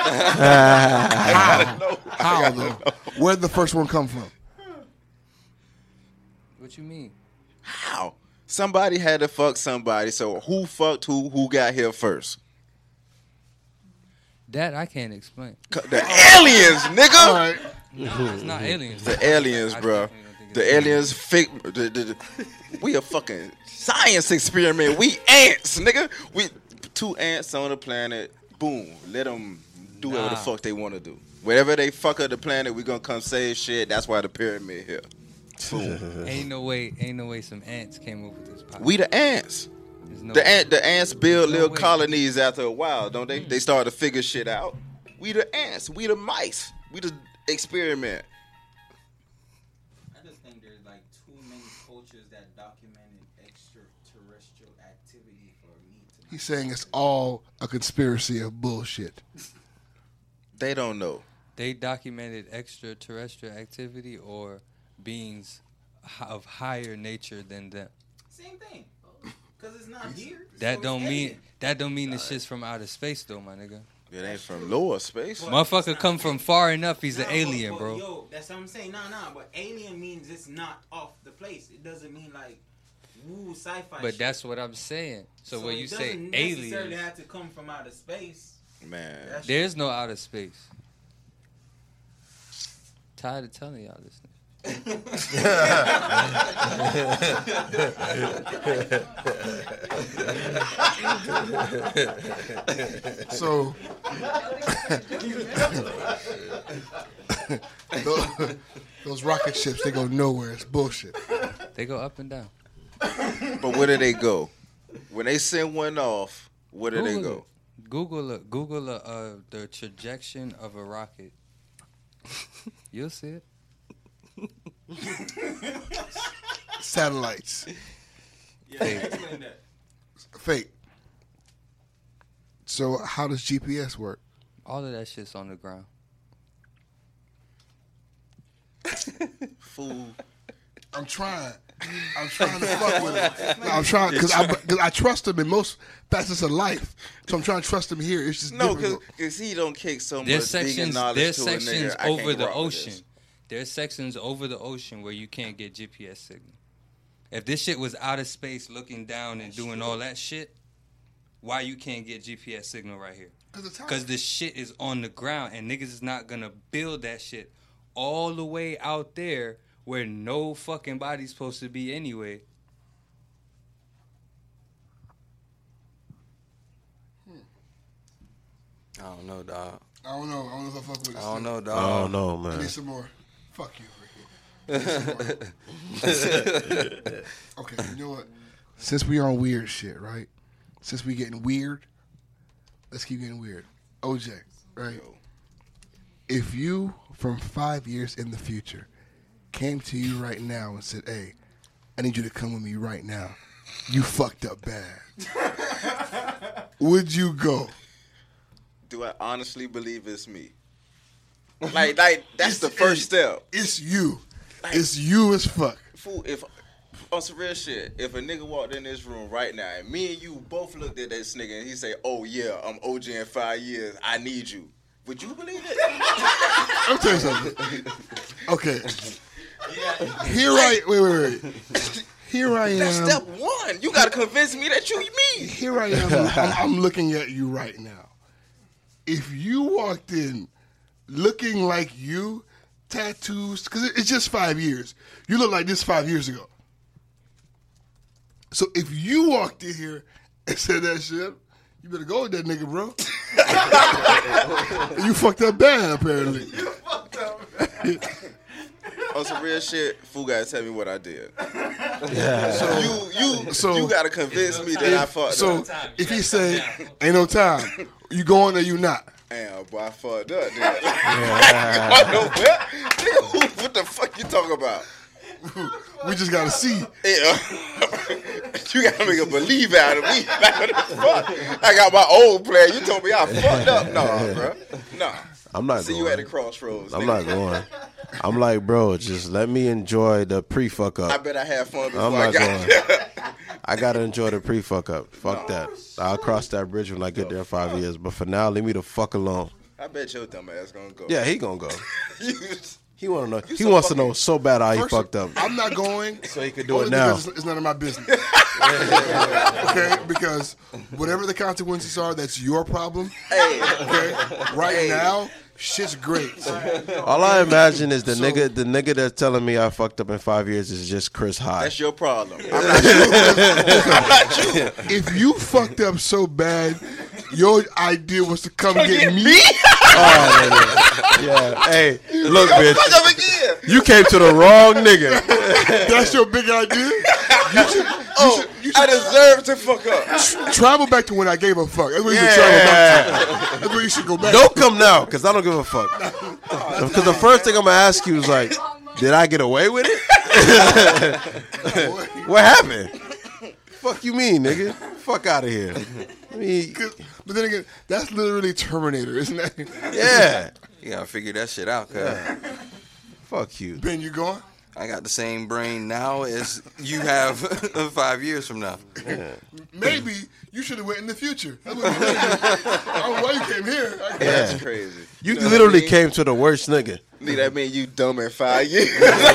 How? How though? Where'd the first one come from? What you mean? How? Somebody had to fuck somebody, so who fucked who? Who got here first? That I can't explain. The aliens, nigga. All right. No, it's not aliens. The aliens, I bro. definitely don't think it's The aliens fake. The, the, the, we a fucking science experiment. We ants, nigga. We two ants on the planet. Boom. Let them do whatever the Nah. fuck they want to do. Wherever they fuck up the planet, we gonna come save shit. That's why the pyramid here. Boom. Ain't no way. Ain't no way. Some ants came up with this. Podcast. We the ants. There's no The way. ant, the ants build No little way. colonies after a while, don't they? They start to figure shit out. We the ants. We the mice. We the experiment. I just think there's like too many cultures that documented extraterrestrial activity for me to. He's saying it's all a conspiracy of bullshit. They don't know. They documented extraterrestrial activity or beings h- of higher nature than them. Same thing. Because it's not here. That so don't it's mean alien. that don't mean the shit's from outer space though, my nigga. It ain't from lower space. Motherfucker come from far enough, he's an Nah, alien, but, but, bro. Yo, that's what I'm saying. Nah, nah. But alien means it's not off the place. It doesn't mean like woo sci-fi. But shit. that's what I'm saying. So, when it you say doesn't necessarily aliens, have to come from outer space. Man. That's there's no outer space. Tired of telling y'all this. So those, those rocket ships, they go nowhere. It's bullshit. They go up and down. But where do they go? When they send one off, where do they Google go? it. Google it. Google uh, uh, the trajectory of a rocket. You'll see it. Satellites. Yeah, Fake. explain that. Fake. So how does G P S work? All of that shit's on the ground. Fool. I'm trying. I'm trying to fuck with him. No, I'm trying because I, 'cause I trust him in most facets of life. So I'm trying to trust him here. It's just No, different. because he don't kick so much There's digging sections. knowledge There's to a sections nigga. I over can't the rock with ocean. this. There's sections over the ocean where you can't get G P S signal. If this shit was out of space, looking down and doing all that shit, why you can't get G P S signal right here? Because the shit is on the ground, and niggas is not gonna build that shit all the way out there where no fucking body's supposed to be anyway. I don't know, dog. I don't know. I don't know if I fuck with it. I don't know, I dog. don't know, I man. need some more. Fuck you, Ricky. Okay, you know what? Since we on weird shit, right? Since we getting weird, let's keep getting weird. O J, right? If you, from five years in the future, came to you right now and said, hey, I need you to come with me right now. You fucked up bad. Would you go? Do I honestly believe it's me? Like, like that's the first step. It's you. Like, It's you as fuck. Fool, if on some real shit, if a nigga walked in this room right now and me and you both looked at this nigga and he say, "Oh yeah, I'm O J in five years. I need you." Would you believe it? I'll tell you something. Okay. Here I wait, wait, wait. Here I am. That's step one. You gotta convince me that you me. Here I am. I'm, I'm looking at you right now. If you walked in looking like you, tattoos, because it's just five years. You look like this five years ago. So if you walked in here and said that shit, you better go with that nigga, bro. You fucked up bad, apparently. You fucked up. On some real shit, fool gotta tell me what I did. Yeah. So you you So- you gotta convince me that I fucked So up. if he say, ain't no time, you going or you not? Damn, boy, I fucked up. Dude. I know what? Nigga, what the fuck you talking about? We just gotta see. Yeah. You gotta make a believe out of me. Like, what the fuck? I got my old player. You told me I fucked up. Nah, bro. Nah. I'm not See going. you at the crossroads. I'm nigga. not going. I'm like, bro, just let me enjoy the pre-fuck up. I bet I had fun before I'm I not got going. there. I gotta enjoy the pre-fuck up. Fuck that. I'll cross that bridge when I get there in five years. But for now, leave me the fuck alone. I bet your dumb ass gonna go. Yeah, he gonna go. You- He wanna know. You He so wants to fucking- know so bad how he First, fucked up. I'm not going. So he could do only it now. because It's, it's none of my business. Okay, because whatever the consequences are, that's your problem. Hey, Okay, right now, shit's great. All I imagine is the So- nigga, the nigga that's telling me I fucked up in five years is just Chris High. that's your problem. I'm not you. I'm not you. If you fucked up so bad, your idea was to come get, Get me. me? Oh, nigga. Yeah. Hey, look, bitch. Fuck up again. You came to the wrong nigga. That's your big idea. You should, Oh, I deserve to fuck up. travel back to when I gave a fuck. That's where you Yeah. should travel back to. That's where you should go back. Don't come now, because I don't give a fuck. Because the first thing I'm going to ask you is like, did I get away with it? What happened? Fuck you mean, nigga? Fuck out of here. I mean, But then again, that's literally Terminator, isn't that? yeah. You gotta figure that shit out, cuz. Fuck you. Ben, you going? I got the same brain now as you have five years from now. Maybe you should have went in the future. That's what you did. I don't know why you came here. I- That's Yeah. crazy. You know what literally I mean? came to the worst nigga. Nigga, that mean you dumb in five years.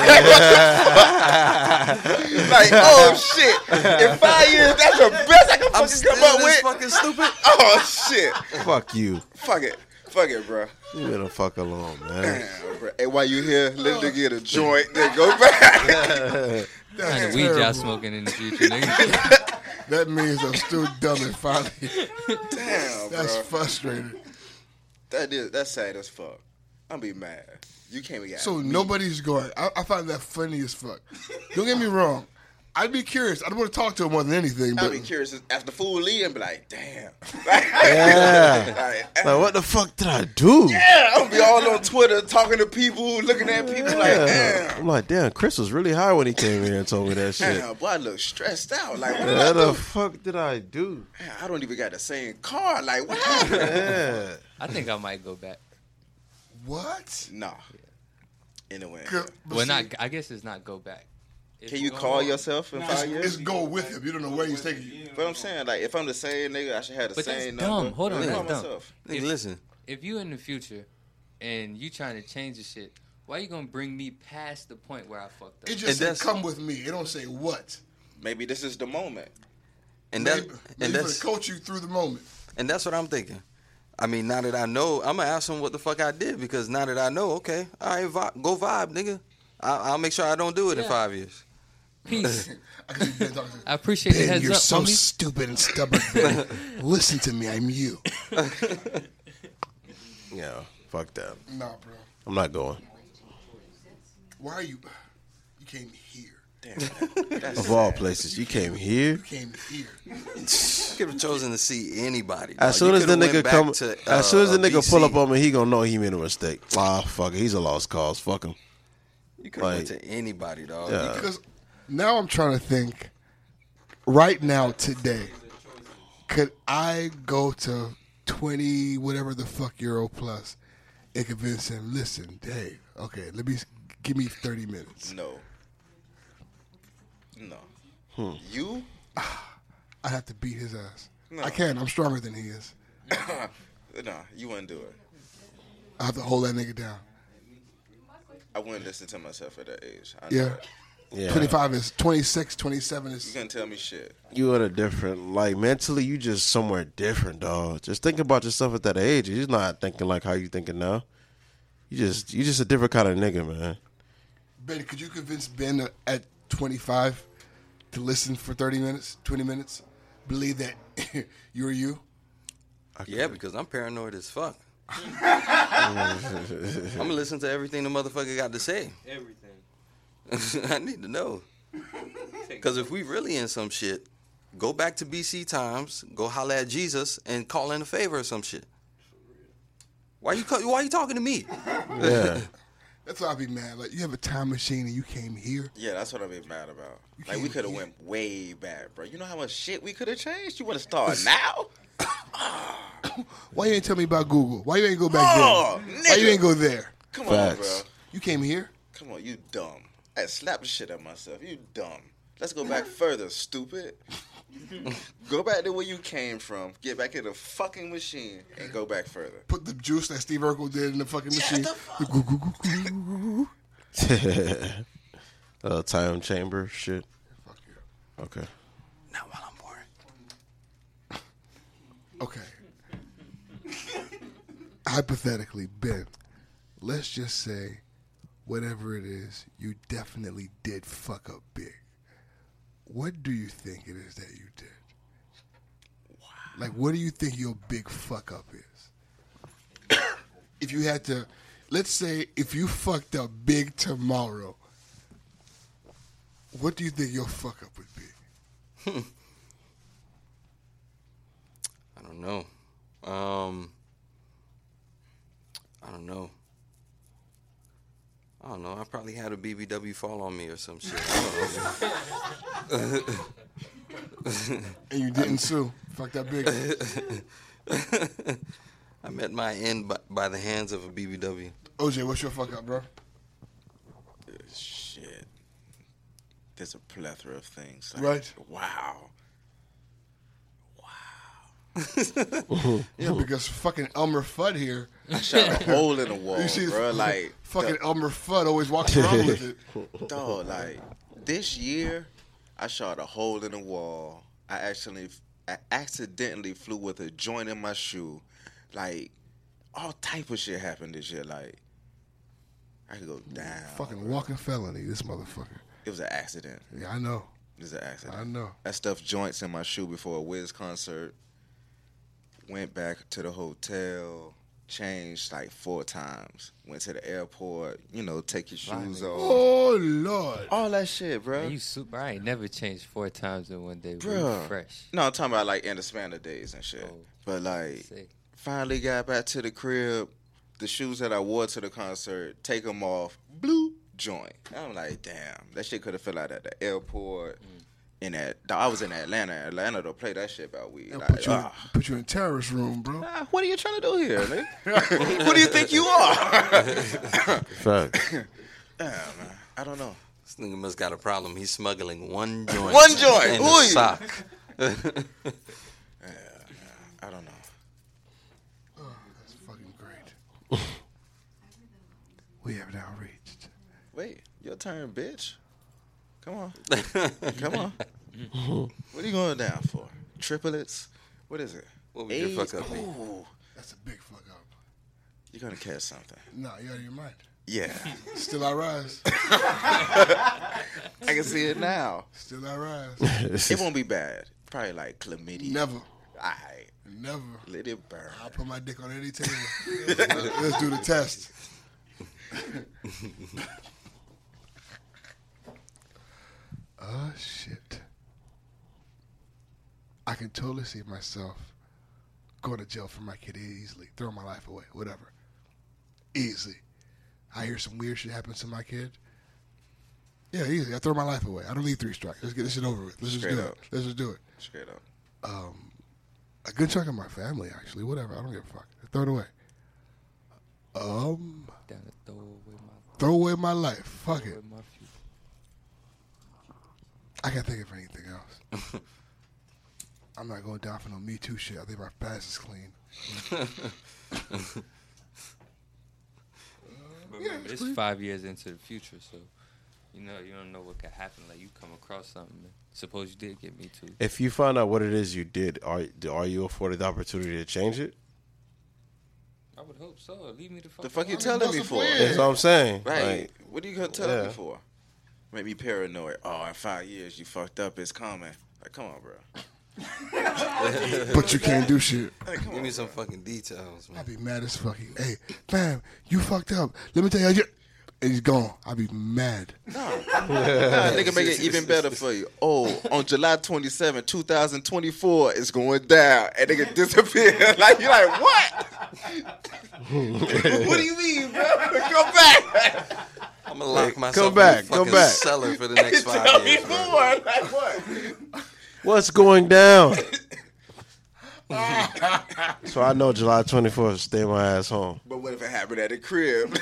Like, oh shit. In five years, that's the best I can I'm fucking still come up this with. fucking stupid. Oh shit. Fuck you. Fuck it. Fuck it, bro. You better fuck alone, man. Damn, bro. Hey, while you here, let me get a joint, then go back. What kind of weed y'all smoking in the future, nigga? That means I'm still dumb and finally. Damn, That's bro. frustrating. That is that's sad as fuck. I'm be mad. You can't be. So nobody's going. I, I find that funny as fuck. Don't get me wrong. I'd be curious. I'd want to talk to him more than anything. But I'd be curious after the fool leave and be like, damn. Yeah. like, Like, what the fuck did I do? yeah, I'm gonna be all on Twitter talking to people, looking at people like, Yeah. damn. I'm like, damn, Chris was really high when he came here and told me that shit. Damn, boy, I look stressed out. Like, what, What did I the do? fuck did I do? Man, I don't even got the same car. Like, what happened? Yeah. I think I might go back. what? Nah. Anyway. Cause- but Well, see, not. I guess it's not go back. It's Can you go call on. yourself in Nah, five It's years? go with him. You don't know where he's taking you. But I'm saying, like, if I'm the same nigga, I should have the But that's same dumb. number. Hold on, Call that's dumb. myself. Nigga, If- listen. If you in the future and you trying to change the shit, why you gonna bring me past the point where I fucked up? It And just said, that's- come with me. It don't say what. Maybe this is the moment. And that, Maybe, and maybe for that's to coach you through the moment. and that's what I'm thinking. I mean, now that I know, I'm gonna ask him what the fuck I did because now that I know, okay, all right, vi- go vibe, nigga. I- I'll make sure I don't do it in Yeah. five years. Peace. I, can see Ben talking to I appreciate the Ben, heads you're up, so homie. stupid and stubborn, Ben. Listen to me. I'm you. Yeah, fuck that. Nah, bro. I'm not going. Why are you? You came here. Damn. That's Of all sad. places, you came here. You came here. You could have chosen to see anybody. As dog. soon You as the coulda nigga went back come, to, as soon as uh, the nigga D C. pull up on me, he gonna know he made a mistake. Ah, fuck it, he's a lost cause. Fuck him. You could have went like- to anybody, dog. Yeah. Because now I'm trying to think. Right now, today, could I go to twenty whatever the fuck euro plus and convince him? Listen, Dave. Okay, let me give me thirty minutes. No. No. Hmm. You? I have to beat his ass. No. I can. I'm stronger than he is. No, you wouldn't do it. I have to hold that nigga down. I wouldn't listen to myself at that age. I know Yeah. that. Yeah, twenty-five is twenty-six, twenty-seven You is. couldn't tell me shit. you at a different, like mentally, you just somewhere different, dog. Just think about yourself at that age. You're not thinking like how you thinking now. You just, you just a different kind of nigga, man. Ben, could you convince Ben at twenty-five to listen for thirty minutes, twenty minutes? Believe that you're you? Yeah, because I'm paranoid as fuck. I'm gonna listen to everything the motherfucker got to say. Everything. I need to know. Because if we really in some shit, go back to B C times, go holler at Jesus, and call in a favor or some shit. Why you ca- Why you talking to me? Yeah. That's why I'd be mad. Like, you have a time machine and you came here? Yeah, that's what I'm being mad about. Like, we can't- could have went way back, bro. You know how much shit we could have changed? You want to start now? Why you ain't tell me about Google? Why you ain't go back Oh, there? Why you nigga. ain't go there? Come on, bro. Facts. You came here? Come on, you dumb. I slapped the shit out of myself. You dumb. Let's go back further, stupid. Go back to where you came from. Get back in the fucking machine and go back further. Put the juice that Steve Urkel did in the fucking machine. uh, time chamber shit. Fuck you. Okay. Not while I'm boring. Okay. Hypothetically, Ben, let's just say whatever it is, you definitely did fuck up big. What do you think it is that you did? Like, what do you think your big fuck up is? If you had to, let's say, if you fucked up big tomorrow, what do you think your fuck up would be? I don't know. Um, I don't know. I don't know. I probably had a B B W fall on me or some shit. I don't know. And you didn't sue. Fuck that big. I met my end by, by the hands of a B B W. O J, what's your fuck up, bro? Shit. There's a plethora of things. Right. Wow. Yeah, because fucking Elmer Fudd here. I shot a hole in the wall, You see, bro. Like, fucking Elmer Fudd always walks around with it. dog, like, this year, I shot a hole in the wall. I actually, I accidentally flew with a joint in my shoe. Like, all type of shit happened this year. Like, I could go down. Fucking walking felony, this motherfucker. It was an accident. Yeah, I know. It was an accident. I know. I stuffed joints in my shoe before a Wiz concert. Went back to the hotel. Changed like four times. Went to the airport. You know, take your shoes off. Oh, Lord. All that shit, bro. Man, you super. I ain't never changed four times in one day. Bro, Bruh. fresh. No, I'm talking about like in the span of days and shit. Oh, but like, sick. finally got back to the crib. The shoes that I wore to the concert, take them off. Blue joint. I'm like, damn, that shit could have fell out at the airport. Mm. In that, I was in Atlanta. Atlanta don't play that shit about weed. Like, Put you, ah. put you in terrorist room, bro. Ah, what are you trying to do here, nigga? What do you think you are? Fact. Damn, man. I don't know. This nigga must got a problem. He's smuggling one joint. One joint. And Ooh. a sock. Yeah, I don't know. Oh, that's fucking great. We have now reached. Wait, your turn, bitch. Come on. Come on. What are you going down for? Triplets? What is it? What would your Eight? fuck up be? Ooh. That's a big fuck up. You're going to catch something. No, you out of your mind. Yeah. Still I rise. I can see it now. Still I rise. It won't be bad. Probably like chlamydia. Never. All right. Never. Let it burn. I'll put my dick on any table. Let's do the test. Oh, shit. I can totally see myself going to jail for my kid easily. Throw my life away. Whatever. Easy. I hear some weird shit happen to my kid. Yeah, easy. I throw my life away. I don't need three strikes. Let's get this shit over with. Let's Straight just do up. it. Let's just do it. Straight up. Um, a good chunk of my family, actually. Whatever. I don't give a fuck. Throw it away. Um, Down to throw away my throw away my life. Fuck throw it. away my future. I can't think of anything else. I'm not going down for no Me Too shit. I think my past is clean. But yeah, remember, it's it's clean. five years into the future, so you know you don't know what could happen. Like you come across something. Man. Suppose you did get me too. If you find out what it is you did, are are you afforded the opportunity to change it? I would hope so. Leave me the fuck. The fuck you alone. telling me for? That's what I'm saying. Right. Like, What are you gonna tell yeah. me for? Make me paranoid. Oh, in five years you fucked up. It's coming. Like, come on, bro. But you can't do shit. Hey, come Give on, me bro. some fucking details, man. I'd be mad as fucking. Hey, fam, you fucked up. Let me tell you. how you- And he's gone. I'd be mad. Nah, nigga, make it even better for you. Oh, on July twenty-seventh, twenty twenty-four, it's going down, and nigga disappear. Like you're like, what? What do you mean, bro? Come back. I'm gonna lock myself come back, in the come fucking back. cellar for the next five Tell years. me bro. more. Like what? what's going down? So I know July twenty-fourth, stay my ass home. But what if it happened at the crib?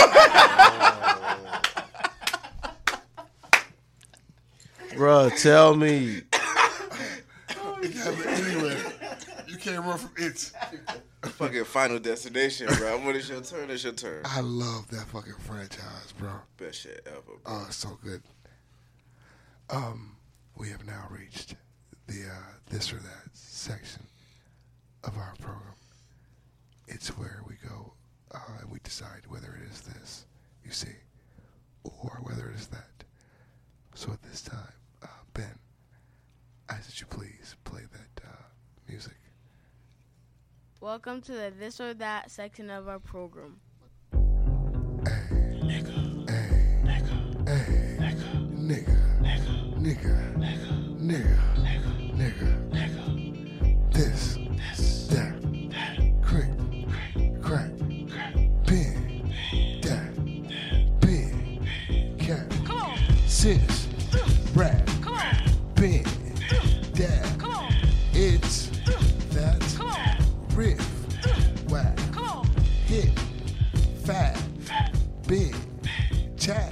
Bruh, tell me. It can happen anywhere. You can't run from it. Fucking Final Destination, bro. When it's your turn, it's your turn. I love that fucking franchise, bro. Best shit ever, bro. Oh, it's so good. Um, we have now reached the uh, this or that section of our program. It's where we go uh, and we decide whether it is this, you see, or whether it is that. So at this time, uh, Ben, I ask that you please play that uh, music. Welcome to the This or That section of our program. Hey, nigga, hey, nigga, hey, nigga, nigga, nigga, nigga, nigga, nigga, nigga. This, this, that, that, crick, crack, pin, that, big, cat, sis, rat, pin, dad. It's that riff, whack, hit, fat, big, Chaz.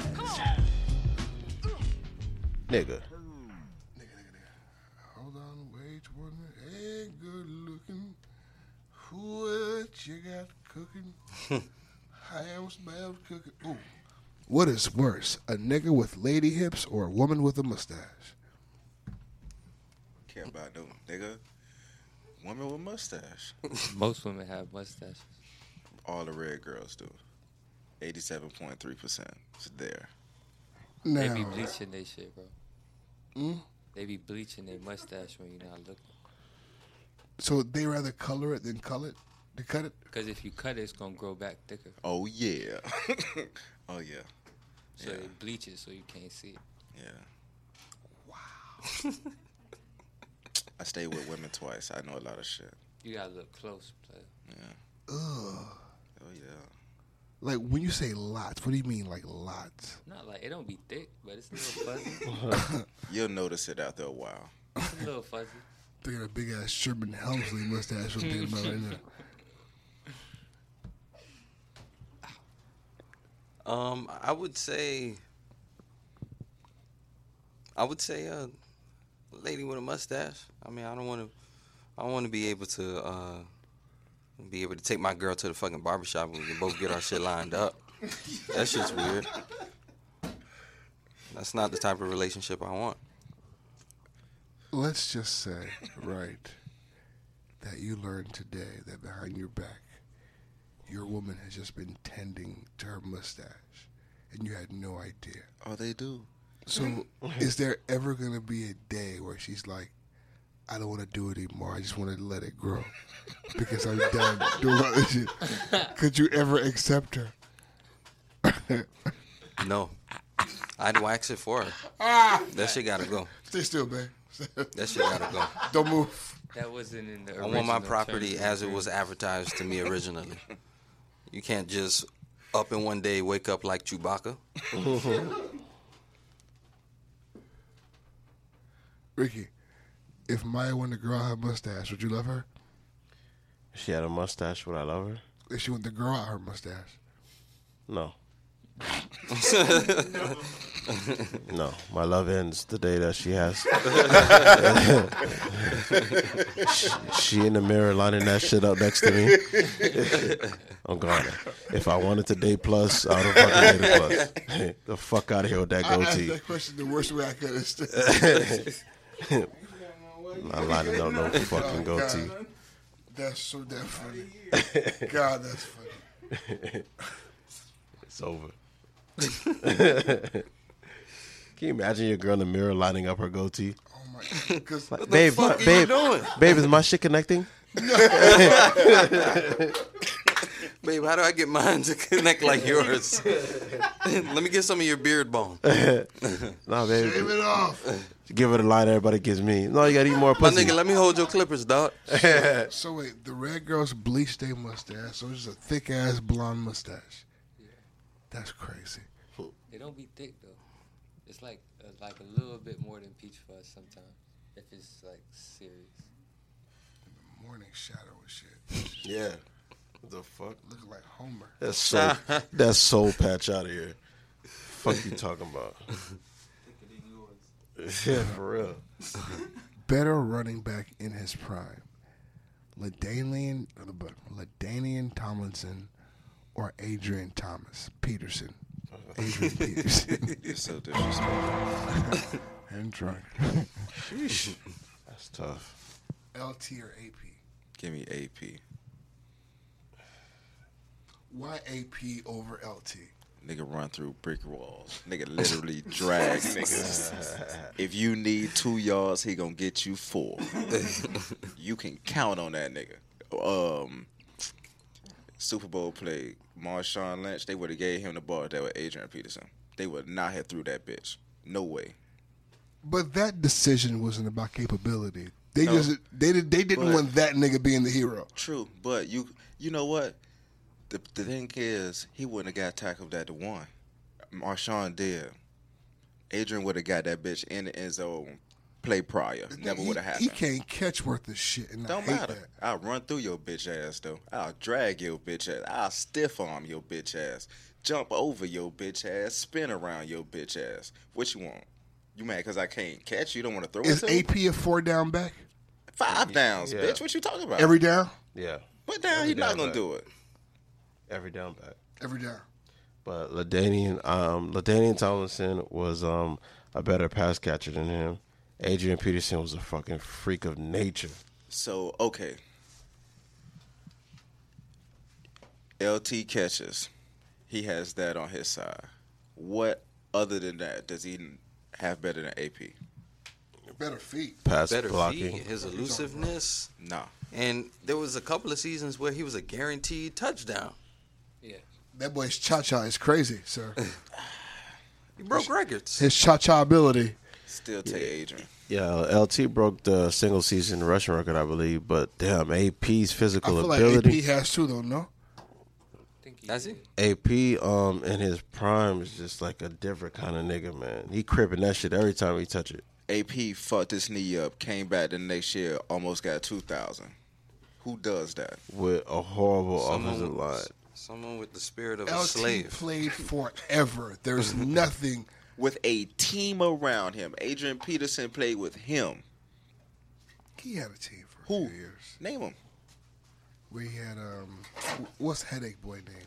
Nigga. Hold on, wait one minute. Hey, good looking. What you got cooking? I am smell cooking. Ooh. What is worse, a nigga with lady hips or a woman with a mustache? Care about no nigga. Woman with mustache. Most women have mustaches. all the red girls do. eighty-seven point three percent is there. They Now, be bleaching their shit, bro. mm? They be bleaching their mustache when you're not looking. So they rather color it than cut it? To cut it? Because if you cut it, it's going to grow back thicker. Oh, yeah. oh, yeah. So yeah. they bleach it so you can't see it. Yeah. Wow. I stayed with women twice. I know a lot of shit. You got to look close, player. Yeah. Ugh. Oh, yeah. Like, when you say lots, what do you mean, like, lots? Not like, it don't be thick, but it's a little fuzzy. You'll notice it after a while. It's a little fuzzy. They got a big-ass Sherman Helmsley mustache I'm thinking about right now. Um, I would say, I would say, a lady with a mustache. I mean, I don't want to, I want to be able to, uh, be able to take my girl to the fucking barbershop and we can both get our shit lined up. That shit's weird. That's not the type of relationship I want. Let's just say, right, that you learned today that behind your back, your woman has just been tending to her mustache, and you had no idea. Oh, they do. So, is there ever going to be a day where she's like, I don't want to do it anymore. I just want to let it grow because I'm done doing all this shit. Could you ever accept her? No. I'd wax it for her. That shit gotta go. Stay still, man. That shit gotta go. Don't move. That wasn't in the I original want my property terms as of it was agreement. advertised to me originally. You can't just up in one day wake up like Chewbacca. Ricky, if Maya wanted to grow out her mustache, would you love her? If she had a mustache, would I love her? If she wanted to grow out her mustache. No. No, my love ends the day that she has. she, she in the mirror lining that shit up next to me. I'm gone. If I wanted to date plus, I would have fucking dated plus. The fuck out of here with that I asked goatee. that question the worst way I could understand. Not lining up no fucking Oh, goatee. God. That's so damn funny. God, that's funny. It's over. Can you imagine your girl in the mirror lining up her goatee? Oh my God. 'Cause- Like, What the babe, fuck my- are you babe, doing? babe, is my shit connecting? Babe, how do I get mine to connect like yours? Let me get some of your beard balm. Nah, babe. Shave it off. Give her the line everybody gives me. No, you gotta eat more My pussy. nigga, let me hold your clippers, dog. So wait, the red girls bleached their mustache, so it's just a thick ass blonde mustache. That's crazy. They don't be thick though. It's like uh, like a little bit more than peach fuzz sometimes. If it's like serious. Morning shadow and shit. Yeah. What the fuck? Looking like Homer. That's soul. That's soul patch out of here. Fuck you talking about? Yeah, for real. Better running back in his prime, LaDainian, LaDainian Tomlinson or Adrian Thomas Peterson. Adrian Peterson. You're so disrespectful. And drunk. That's tough. L T or A P? Give me A P. Why A P over L T? Nigga run through brick walls. Nigga literally drag niggas. If you need two yards, he gonna get you four. You can count on that nigga. Um, Super Bowl play, Marshawn Lynch, they would have gave him the ball that with Adrian Peterson. They would not have threw that bitch. No way. But that decision wasn't about capability. They No. just they did they didn't But- want that nigga being the hero. True, but you you know what? The the thing is, he wouldn't have got tackled at the one. Marshawn did. Adrian would have got that bitch in the end zone. Play prior, never He- would have He happened. can't catch worth of shit, and I Don't hate matter. that. I'll run through your bitch ass though. I'll drag your bitch ass. I'll stiff arm your bitch ass. Jump over your bitch ass. Spin around your bitch ass. What you want? You mad because I can't catch you? You don't want to throw Is it to me? A P a four down back Five downs, Yeah. bitch. What you talking about? every down? Yeah. What down? Every He not down gonna back. do it. Every down back. Every down. But LaDainian, um, LaDainian Tomlinson was um, a better pass catcher than him. Adrian Peterson was a fucking freak of nature. So okay. L T catches. He has that on his side. What other than that does he have better than A P? Better feet. Pass Better blocking. feet, his elusiveness. No. And there was a couple of seasons where he was a guaranteed touchdown. Yeah. That boy's cha-cha is crazy, sir. He broke records. His cha-cha ability. Still take Adrian. Yeah, L T broke the single season rushing record, I believe. But damn, A P's I physical feel like ability. A P has too, though, no? That's he? A P, um, in his prime is just like a different kind of nigga, man. He cripping that shit every time he touch it. A P fucked his knee up, came back the next year, almost got two thousand. Who does that? With a horrible Someone offensive with- line. Someone with the spirit of a L T slave. played forever. There's nothing. With a team around him. Adrian Peterson played with him. He had a team for Who? a few years. Name him. We had, um, what's Headache Boy name?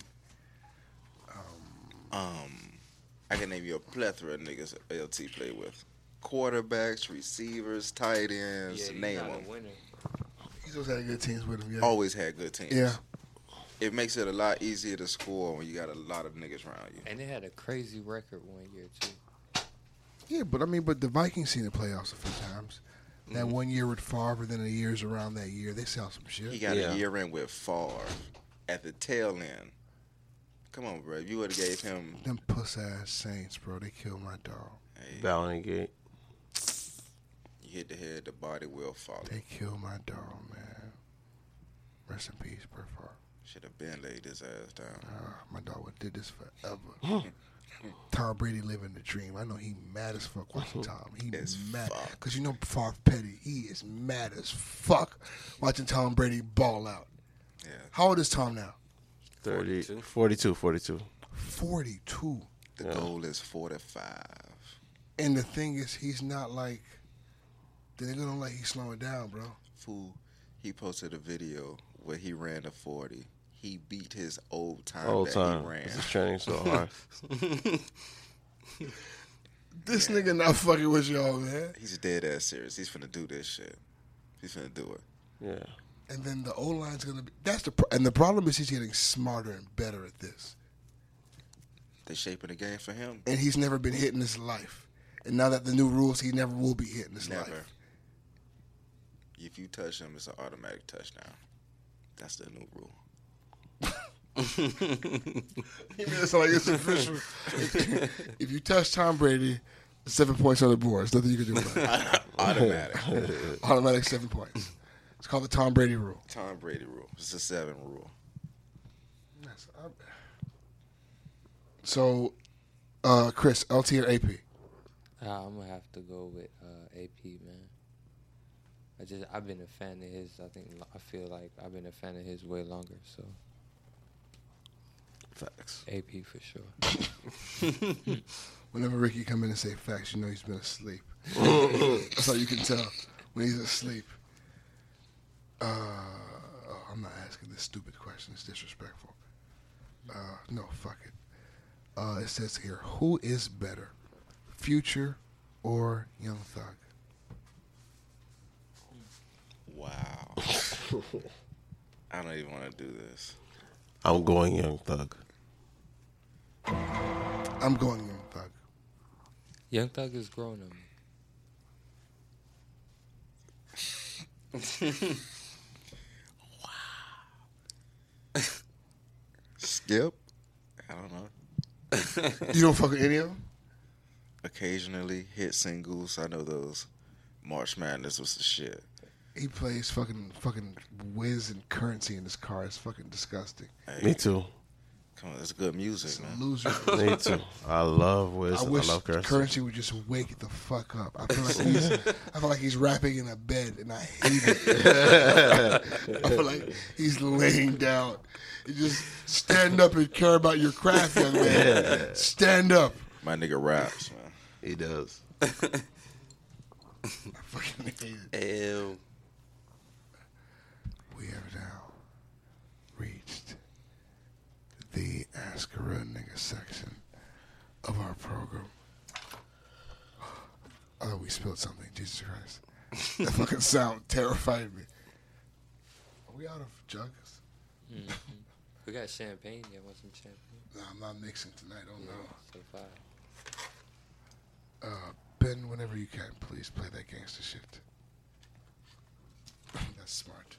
Um, I can name you a plethora of niggas L T played with. Quarterbacks, receivers, tight ends, Yeah, name he's not them. a winner. He's always had good teams with him, yeah. Always had good teams. Yeah. It makes it a lot easier to score when you got a lot of niggas around you. And they had a crazy record one year too. Yeah, but I mean, but the Vikings seen the playoffs a few times. That one year with Favre, and then the years around that year, they sell some shit. He got Yeah. a year in with Favre at the tail end. Come on, bro. You would have gave him. Them puss ass Saints, bro. They killed my dog. Hey, Bounding gate. you hit the head, the body will follow. They killed my dog, man. Rest in peace, Brett Favre. Should have been laid his ass down. Uh, my dog would did this forever. Tom Brady living the dream. I know he mad as fuck watching Tom. He As mad fuck. because you know Favre petty. He is mad as fuck watching Tom Brady ball out. Yeah. How old is Tom now? thirty, forty-two. forty-two, forty-two. forty-two. The Yeah. goal is forty-five. And the thing is, he's not like the nigga don't like he's slowing down, bro. Fool, he posted a video where he ran a forty. He beat his old time Whole that time. he ran. This is training so hard. This nigga not fucking with y'all, man. He's dead ass serious. He's finna do this shit. He's finna do it. Yeah. And then the O line's gonna be. That's the pro- and the problem is he's getting smarter and better at this. They shaping the game for him. And he's never been hit in his life. And now that the new rules, he never will be hit in his Never. life. If you touch him, it's an automatic touchdown. That's the new rule. You mean it's like it's official? If you touch Tom Brady, seven points on the board. There's nothing you can do about it. Automatic. Automatic seven points. It's called the Tom Brady rule. Tom Brady rule. It's a seven rule. Yes, I'm- So, uh, Chris, L T or A P? Uh, I'm gonna have to go with uh, A P, man. I just I've been a fan of his. I think I feel like I've been a fan of his way longer. So Facts. A P for sure. Whenever Ricky come in and say facts, you know he's been asleep. That's how you can tell when he's asleep. Uh, oh, I'm not asking this stupid question. It's disrespectful. Uh, no, fuck it. Uh, it says here, who is better, Future or Young Thug? Wow. I don't even want to do this. I'm going Young Thug. I'm going Young Thug. Young Thug is grown on me. Skip? I don't know. You don't fuck with any of them? Occasionally hit singles. I know those. March Madness was the shit. He plays fucking fucking Wiz and Currency in his car. It's fucking disgusting. Hey, Me too. Come on, that's good music, It's a man. loser. Me too. I love Wiz. I I, wish love Currency. Currency would just wake the fuck up. I feel like he's, I feel like he's rapping in a bed, and I hate it. I feel like he's laying down. You just stand up and care about your craft, young man. Stand up. My nigga raps, man. He does. I fucking hate it. Ew. We have now reached the Ask a Real Nigga section of our program. I thought we spilled something. Jesus Christ. That fucking sound terrified me. Are we out of jugs? Mm-hmm. We got champagne. You want some champagne? Nah, I'm not mixing tonight. Oh, no. So fire. Uh, Ben, whenever you can, please play that gangster shit. That's smart.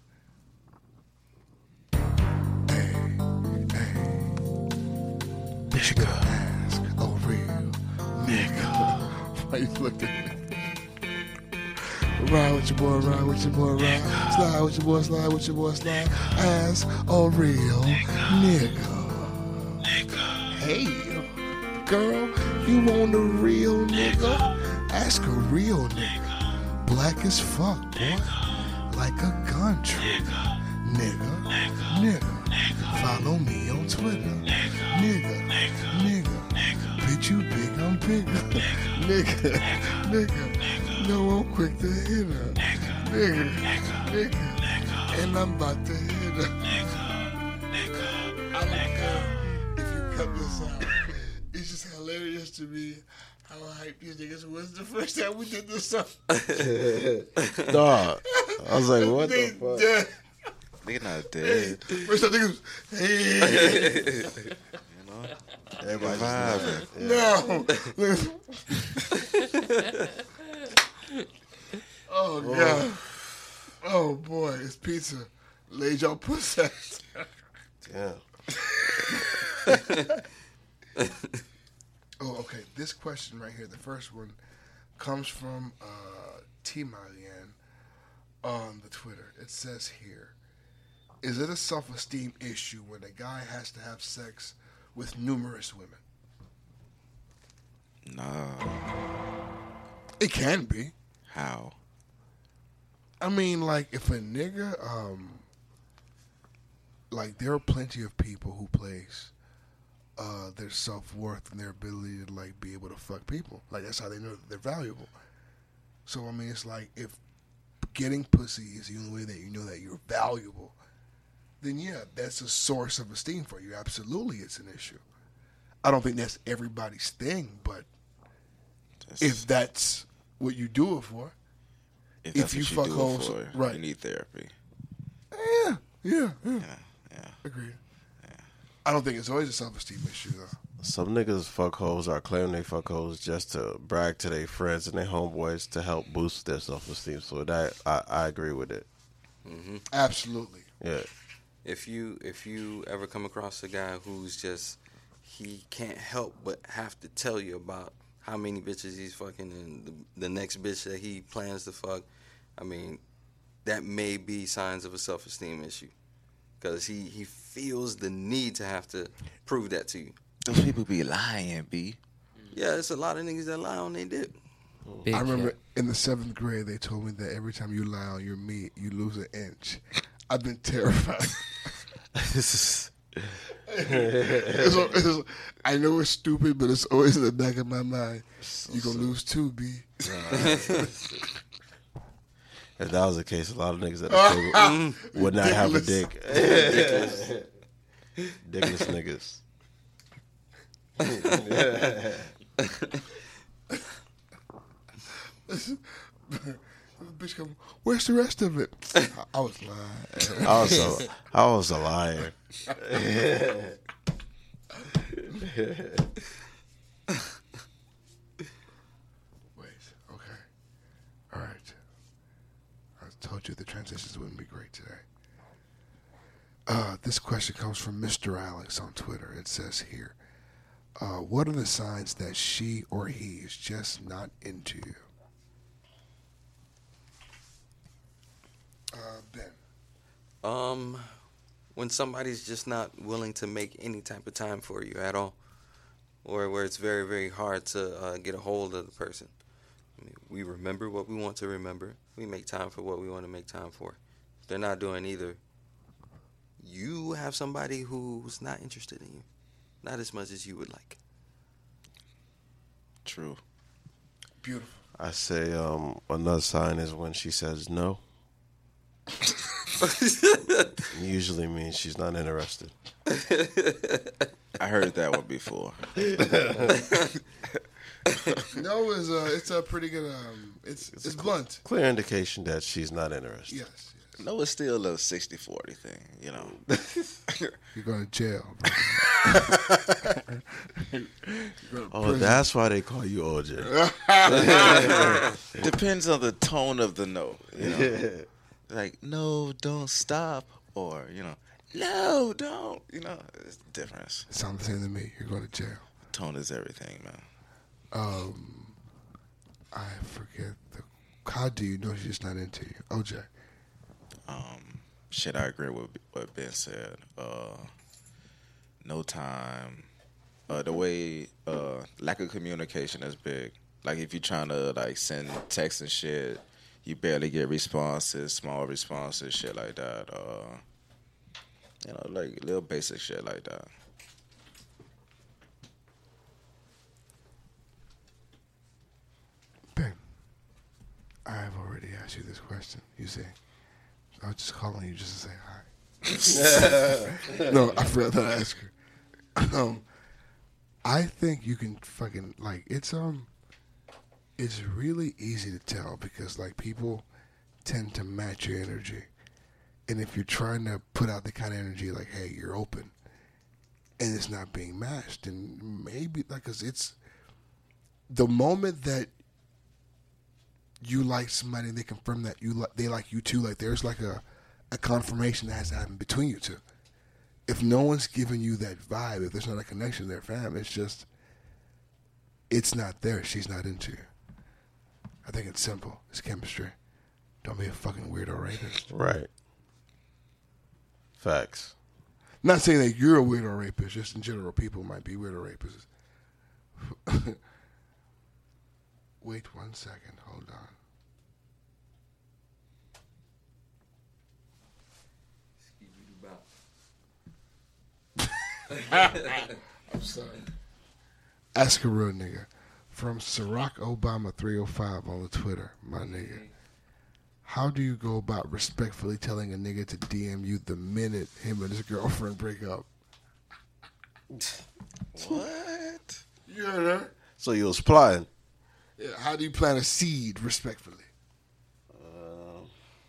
Hey, hey. Bitch, you better ask. Oh, real nigga. Why you looking at me? Ride with your boy, ride with your boy, ride. Slide with your boy, slide with your boy, slide. Ask a real nigga. Hey, girl, you want a real nigga? Ask a real nigga. Black as fuck, boy. Like a country. Nigga, nigga. Follow me on Twitter. Nigga, nigga. Bitch, you big, I'm bigger. Nigga, nigga. No, I'm quick to hit her. Nigga, nigga. And I'm about to hit her. I don't care if you cut this out. It's just hilarious to me how hype these niggas was the first time we did this song. Dog. I was like, what They the fuck? dead. They not dead. First time niggas, hey. You know? Everybody's vibing. No. Oh, God. Oh, boy. It's pizza. Laid y'all pussy. Yeah. Oh, okay. This question right here, the first one, comes from uh, T. Marianne on the Twitter. It says here, is it a self-esteem issue when a guy has to have sex with numerous women? Nah. It can be. How? I mean, like, if a nigga, um, like, there are plenty of people who place uh, their self-worth and their ability to, like, be able to fuck people. Like, that's how they know that they're valuable. So, I mean, it's like, if getting pussy is the only way that you know that you're valuable, then, yeah, that's a source of esteem for you. Absolutely, it's an issue. I don't think that's everybody's thing, but that's, if that's what you do it for, if, that's if you what fuck you do hoes, it for, right? you need therapy. Yeah, yeah, yeah. Yeah, yeah. Agreed. Yeah. I don't think it's always a self-esteem issue, though. Some niggas fuck hoes or claim they fuck hoes just to brag to their friends and their homeboys to help boost their self-esteem. So that I, I agree with it. Mm-hmm. Absolutely. Yeah. If you if you ever come across a guy who's just he can't help but have to tell you about how many bitches he's fucking and the, the next bitch that he plans to fuck, I mean, that may be signs of a self-esteem issue because he, he feels the need to have to prove that to you. Those people be lying, B. Yeah, it's a lot of niggas that lie on their dick. I remember in the seventh grade they told me that every time you lie on your meat, you lose an inch. I've been terrified. This is. it's, it's, I know it's stupid, but it's always in the back of my mind. So, you gonna so. lose two, B. If that was the case, a lot of niggas at the table would not have a dick. Dickless. Dickless niggas. Bitch, come. Where's the rest of it? I, I was lying. I was a, I was a liar. Wait. Okay. All right. I told you the transitions wouldn't be great today. Uh, this question comes from Mister Alex on Twitter. It says here, uh, what are the signs that she or he is just not into you? Uh, Ben. Um, when somebody's just not willing to make any type of time for you at all, or where it's very, very hard to uh, get a hold of the person. I mean, we remember what we want to remember. We make time for what we want to make time for. If they're not doing either, you have somebody who's not interested in you, not as much as you would like. True. Beautiful. I say um, another sign is when she says no. Usually means she's not interested. I heard that one before. No, it's a, it's a pretty good. Um, it's it's, it's blunt. Clear indication that she's not interested. Yes, yes. No, it's still a sixty forty thing, you know. You're going to jail, bro. Oh, that's why they call you O J. Depends on the tone of the no, you know. Yeah. Like, no, don't stop, or you know, no, don't. You know, it's the difference. It sounds the same to me. You're going to jail. Tone is everything, man. Um, I forget the. How do you know she's just not into you, O J? Um, shit, I agree with what Ben said. Uh, no time. Uh, the way uh, lack of communication is big. Like if you're trying to like send texts and shit, you barely get responses, small responses, shit like that. Uh, you know, like little basic shit like that. Ben, I have already asked you this question. You say, I was just calling you just to say hi. No, I forgot to ask her. Um, I think you can fucking like it's um, it's really easy to tell because like people tend to match your energy, and if you're trying to put out the kind of energy like, hey, you're open, and it's not being matched, and maybe like, cause it's the moment that you like somebody, they confirm that you li- they like you too. Like there's like a, a confirmation that has to happen between you two. If no one's giving you that vibe, if there's not a connection there, fam, it's just, it's not there. She's not into you. I think it's simple. It's chemistry. Don't be a fucking weirdo rapist. Right. Facts. Not saying that you're a weirdo rapist. Just in general, people might be weirdo rapists. Wait one second. Hold on. I'm sorry. Ask a real nigga. From Ciroc Obama three oh five on the Twitter, my nigga. How do you go about respectfully telling a nigga to D M you the minute him and his girlfriend break up? What? You heard her? So you was plotting. Yeah, how do you plant a seed respectfully? Um,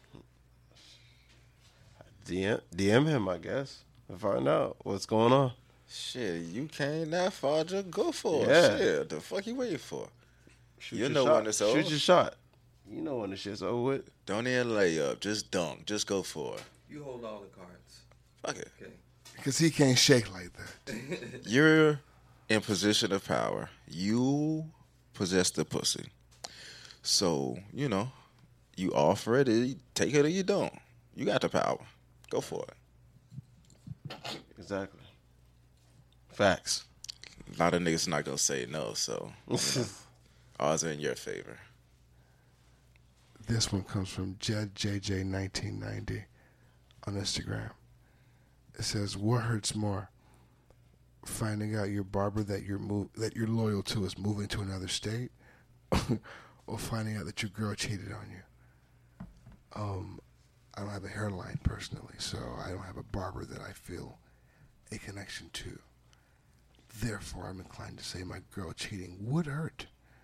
D M, D M him, I guess, and find out what's going on. Shit, you came that far, just go for it. Yeah. Shit, the fuck you waiting for? Shoot you your know shot. when it's over. Shoot your shot. You know when the shit's over with. Don't even lay up. Just dunk. Just go for it. You hold all the cards. Fuck it. Okay. Because he can't shake like that. You're in position of power. You possess the pussy. So, you know, you offer it, you take it or you don't. You got the power. Go for it. Exactly. Facts. A lot of niggas not gonna say no, so you know, odds are in your favor. This one comes from Jed J J nineteen ninety on Instagram. It says, "What hurts more, finding out your barber that you're move that you're loyal to is moving to another state, or finding out that your girl cheated on you?" Um, I don't have a hairline personally, so I don't have a barber that I feel a connection to. Therefore, I'm inclined to say my girl cheating would hurt.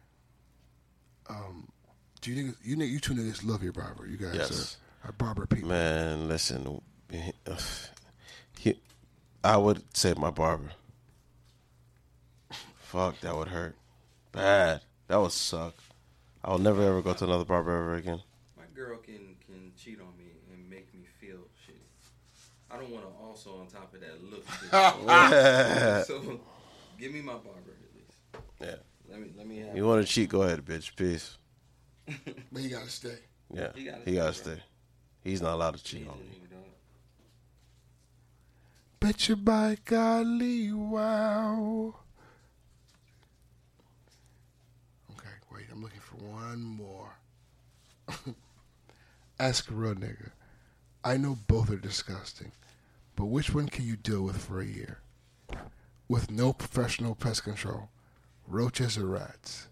Um, do you niggas, you you two niggas love your barber? You guys Yes. are, are barber people. Man, listen. He, I would say my barber. Fuck, that would hurt. Bad. That would suck. I'll never ever go to another barber ever again. My girl can, can cheat on me and make me feel shitty. I don't want to also, on top of that, look shitty. So, give me my barber at least. Yeah. Let me, let me have You want to cheat? Go ahead, bitch. Peace. But you gotta stay. Yeah. He gotta He gotta stay, stay. He's not allowed to cheat on me. Bet you by golly, wow. Okay, wait, I'm looking for one more. Ask a real nigga. I know both are disgusting, but which one can you deal with for a year? With no professional pest control, roaches or rats?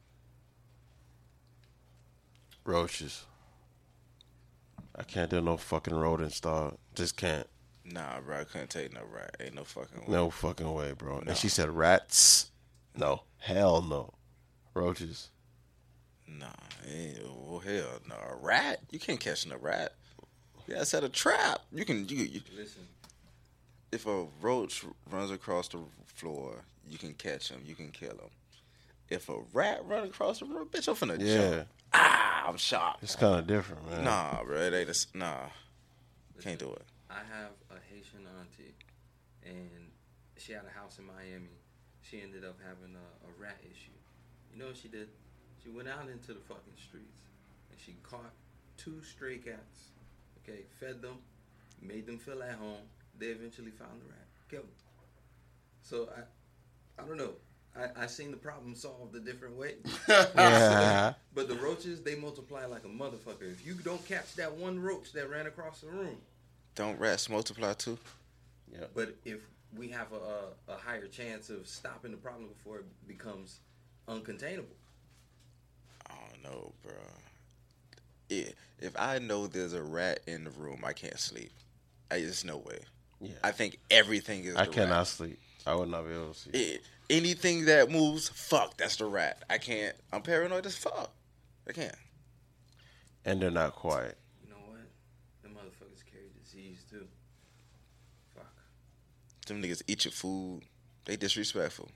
Roaches. I can't do no fucking rodents, dog. Just can't. Nah, bro, I couldn't take no rat. Ain't no fucking way. No fucking way, bro. No. And she said rats. No. Hell no. Roaches. Nah, ain't, oh hell no. A rat? You can't catch no rat. Yeah, set a trap. You can. You, you Listen. If a roach runs across the floor, you can catch him. You can kill him. If a rat runs across the room, bitch, I'm finna Yeah. jump. Ah, I'm shocked. It's kind of different, man. Nah, bro. It ain't a, nah. Can't do it. I have a Haitian auntie, and she had a house in Miami. She ended up having a, a rat issue. You know what she did? She went out into the fucking streets, and she caught two stray cats. Okay, fed them, made them feel at home. They eventually found the rat, killed them. So I, I don't know. I I seen the problem solved a different way. Yeah. But the roaches, they multiply like a motherfucker. If you don't catch that one roach that ran across the room, Don't rats multiply too? Yeah. but if we have a, a, a higher chance of stopping the problem before it becomes uncontainable. I don't know, bro. Yeah, if I know there's a rat in the room, I can't sleep. I, there's no way. Yeah. I think everything is I the cannot rat. sleep. I would not be able to sleep. It, anything that moves, fuck, that's the rat. I can't. I'm paranoid as fuck. I can't. And they're not quiet. You know what? Them motherfuckers carry disease too. Fuck. Them niggas eat your food. They disrespectful.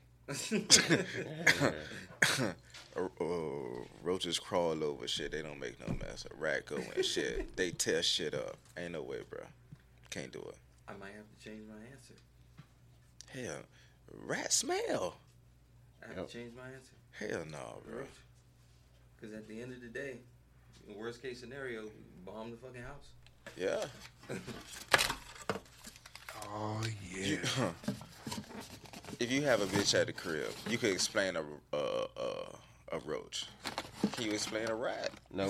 uh, uh, roaches crawl over shit. They don't make no mess. A rat go in shit. They tear shit up. Ain't no way, bro. Can't do it. I might have to change my answer. Hell, rat smell. I have Yep. to change my answer. Hell no, bro. Because at the end of the day, in worst case scenario, bomb the fucking house. Yeah. Oh, yeah. You, if you have a bitch at the crib, you could explain a a, a, a roach. Can you explain a rat? Nope.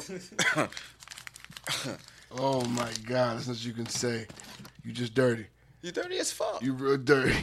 Oh, my God. That's what you can say. You just dirty. You dirty as fuck. You real dirty.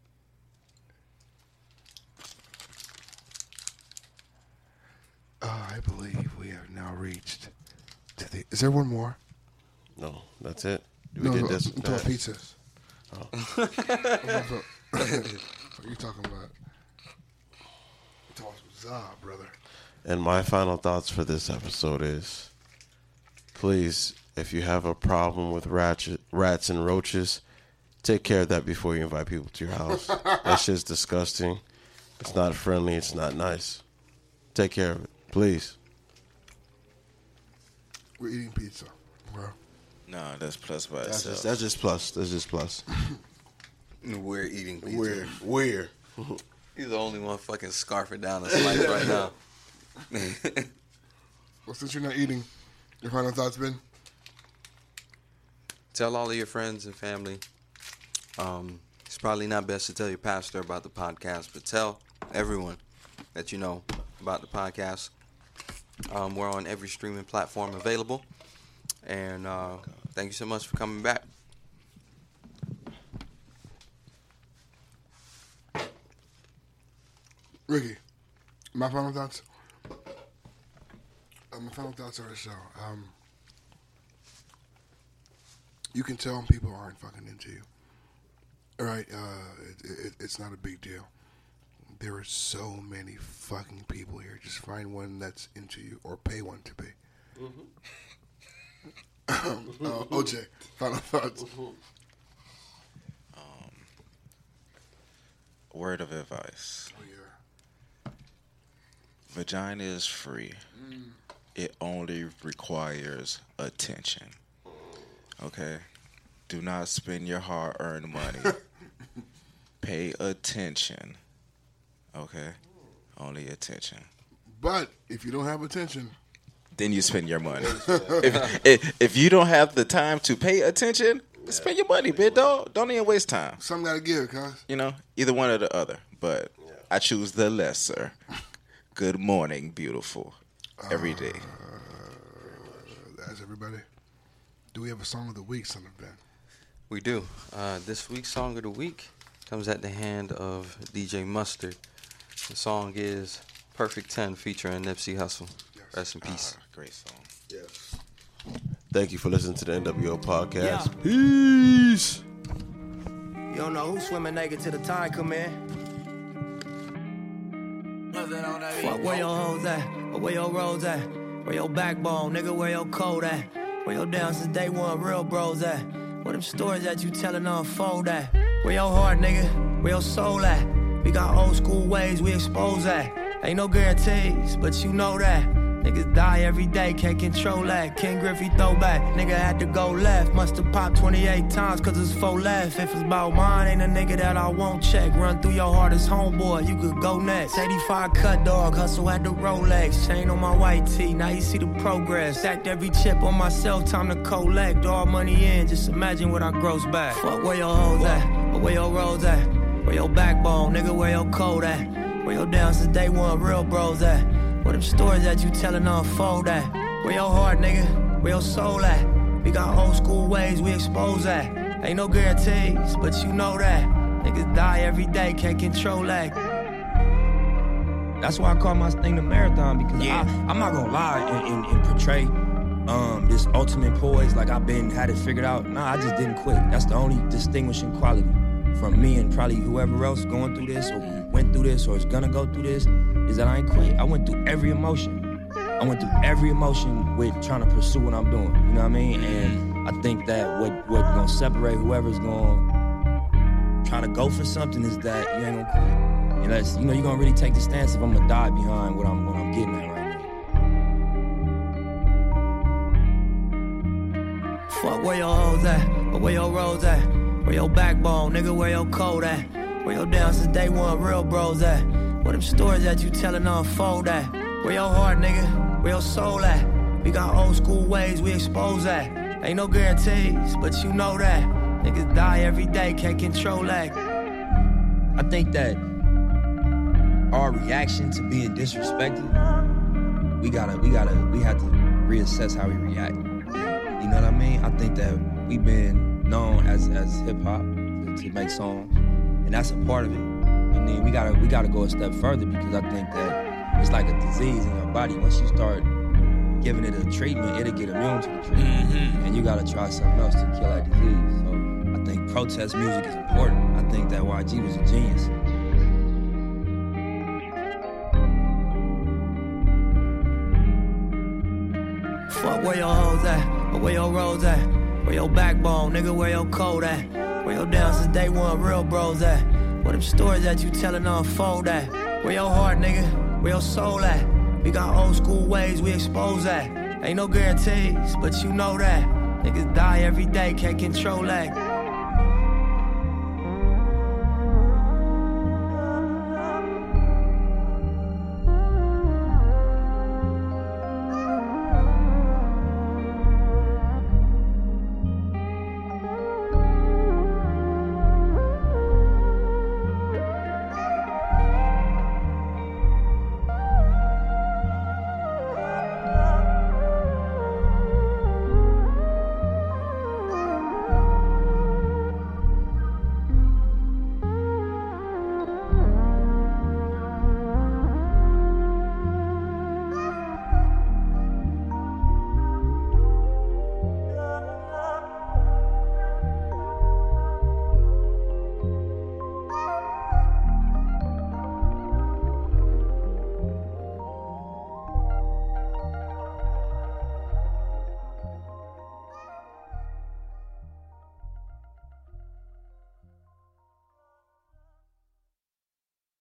Oh, I believe we have now reached to the... Is there one more? No, that's it. We no, did no, this. I'm talking that. pizzas. Oh. What are you talking about? You talking about brother. And my final thoughts for this episode is, please, if you have a problem with rats, rats and roaches, take care of that before you invite people to your house. That shit's disgusting. It's not friendly. It's not nice. Take care of it, please. We're eating pizza, bro. Nah, that's plus by That's itself. just, that's just plus. That's just plus. We're eating pizza. Where? Where? He's the only one fucking scarfing down a slice right now. Well, since you're not eating, your final thoughts been? Tell all of your friends and family. Um, it's probably not best to tell your pastor about the podcast, but tell everyone that you know about the podcast. Um, we're on every streaming platform available. And uh, thank you so much for coming back. Ricky, my final thoughts? Uh, my final thoughts are as so. Um, you can tell when people aren't fucking into you. All right? Uh, it, it, it's not a big deal. There are so many fucking people here. Just find one that's into you or pay one to be. Mm-hmm. uh, O J, final thoughts? Um, word of advice. Oh, yeah. Vagina is free. Mm. It only requires attention. Okay? Do not spend your hard-earned money. Pay attention. Okay? Only attention. But if you don't have attention, then you spend your money. if, if if you don't have the time to pay attention, spend your money, big dog. Don't even waste time. Some gotta give, cuz. You know, either one or the other. But I choose the lesser. Good morning, beautiful. Every day. Uh, that's everybody. Do we have a song of the week, son of Ben? We do. Uh, this week's song of the week comes at the hand of D J Mustard. The song is Perfect ten featuring Nipsey Hussle. Yes. Rest in peace. Ah, great song. Yes. Thank you for listening to the N W O podcast. Yeah. Peace. You don't know who's swimming naked till the time come in. Fuck where your hoes at, or where your roads at, where your backbone, nigga, where your code at. Where your down since day one, real bros at? Where them stories that you tellin' unfold at? Where your heart, nigga? Where your soul at? We got old school ways we expose that. Ain't no guarantees, but you know that. Niggas die every day, can't control that. Ken Griffey throwback, nigga had to go left. Musta popped twenty-eight times cause it's four left. If it's about mine, ain't a nigga that I won't check. Run through your heart as homeboy, you could go next. eighty-five cut dog, hustle at the Rolex. Chain on my white tee, now you see the progress. Stacked every chip on myself, time to collect. All money in, just imagine what I gross back. Fuck where your hoes at, but where your roads at? Where your backbone, nigga, where your code at? Where your down since day one, real bros at? Where them stories that you tellin' unfold at? Where your heart, nigga? Where your soul at? We got old school ways we expose that. Ain't no guarantees, but you know that. Niggas die every day, can't control that. That's why I call my thing the marathon, because yeah. I, I'm not gonna lie and, and, and portray um, this ultimate poise like I've been, had it figured out. Nah, I just didn't quit. That's the only distinguishing quality from me and probably whoever else going through this or went through this or is gonna go through this, is that I ain't quit. I went through every emotion. I went through every emotion with trying to pursue what I'm doing. You know what I mean? And I think that what what gonna separate whoever's gonna try to go for something is that you ain't gonna quit. Unless, you know, you're gonna really take the stance if I'm gonna die behind what I'm what I'm getting at right now. Fuck where your hoes at, but where your roads at? Where your backbone, nigga, where your code at? Where your down since day one, real bros at? Where them stories that you tellin' unfold at? Where your heart, nigga? Where your soul at? We got old school ways we expose that. Ain't no guarantees, but you know that. Niggas die every day, can't control that. I think that our reaction to being disrespected, we gotta, we gotta, we have to reassess how we react. You know what I mean? I think that we've been known as as hip hop to, to make songs, and that's a part of it. And then we gotta we gotta go a step further, because I think that it's like a disease in your body. Once you start giving it a treatment, it'll get immune to the treatment, mm-hmm. and you gotta try something else to kill that disease. So I think protest music is important. I think that Y G was a genius. Fuck where your hoes at, but where your roads at? Where your backbone, nigga, where your code at? Where your down since day one, real bros at? Where them stories that you tellin' unfold at? Where your heart, nigga? Where your soul at? We got old school ways we expose that. Ain't no guarantees, but you know that. Niggas die every day, can't control that.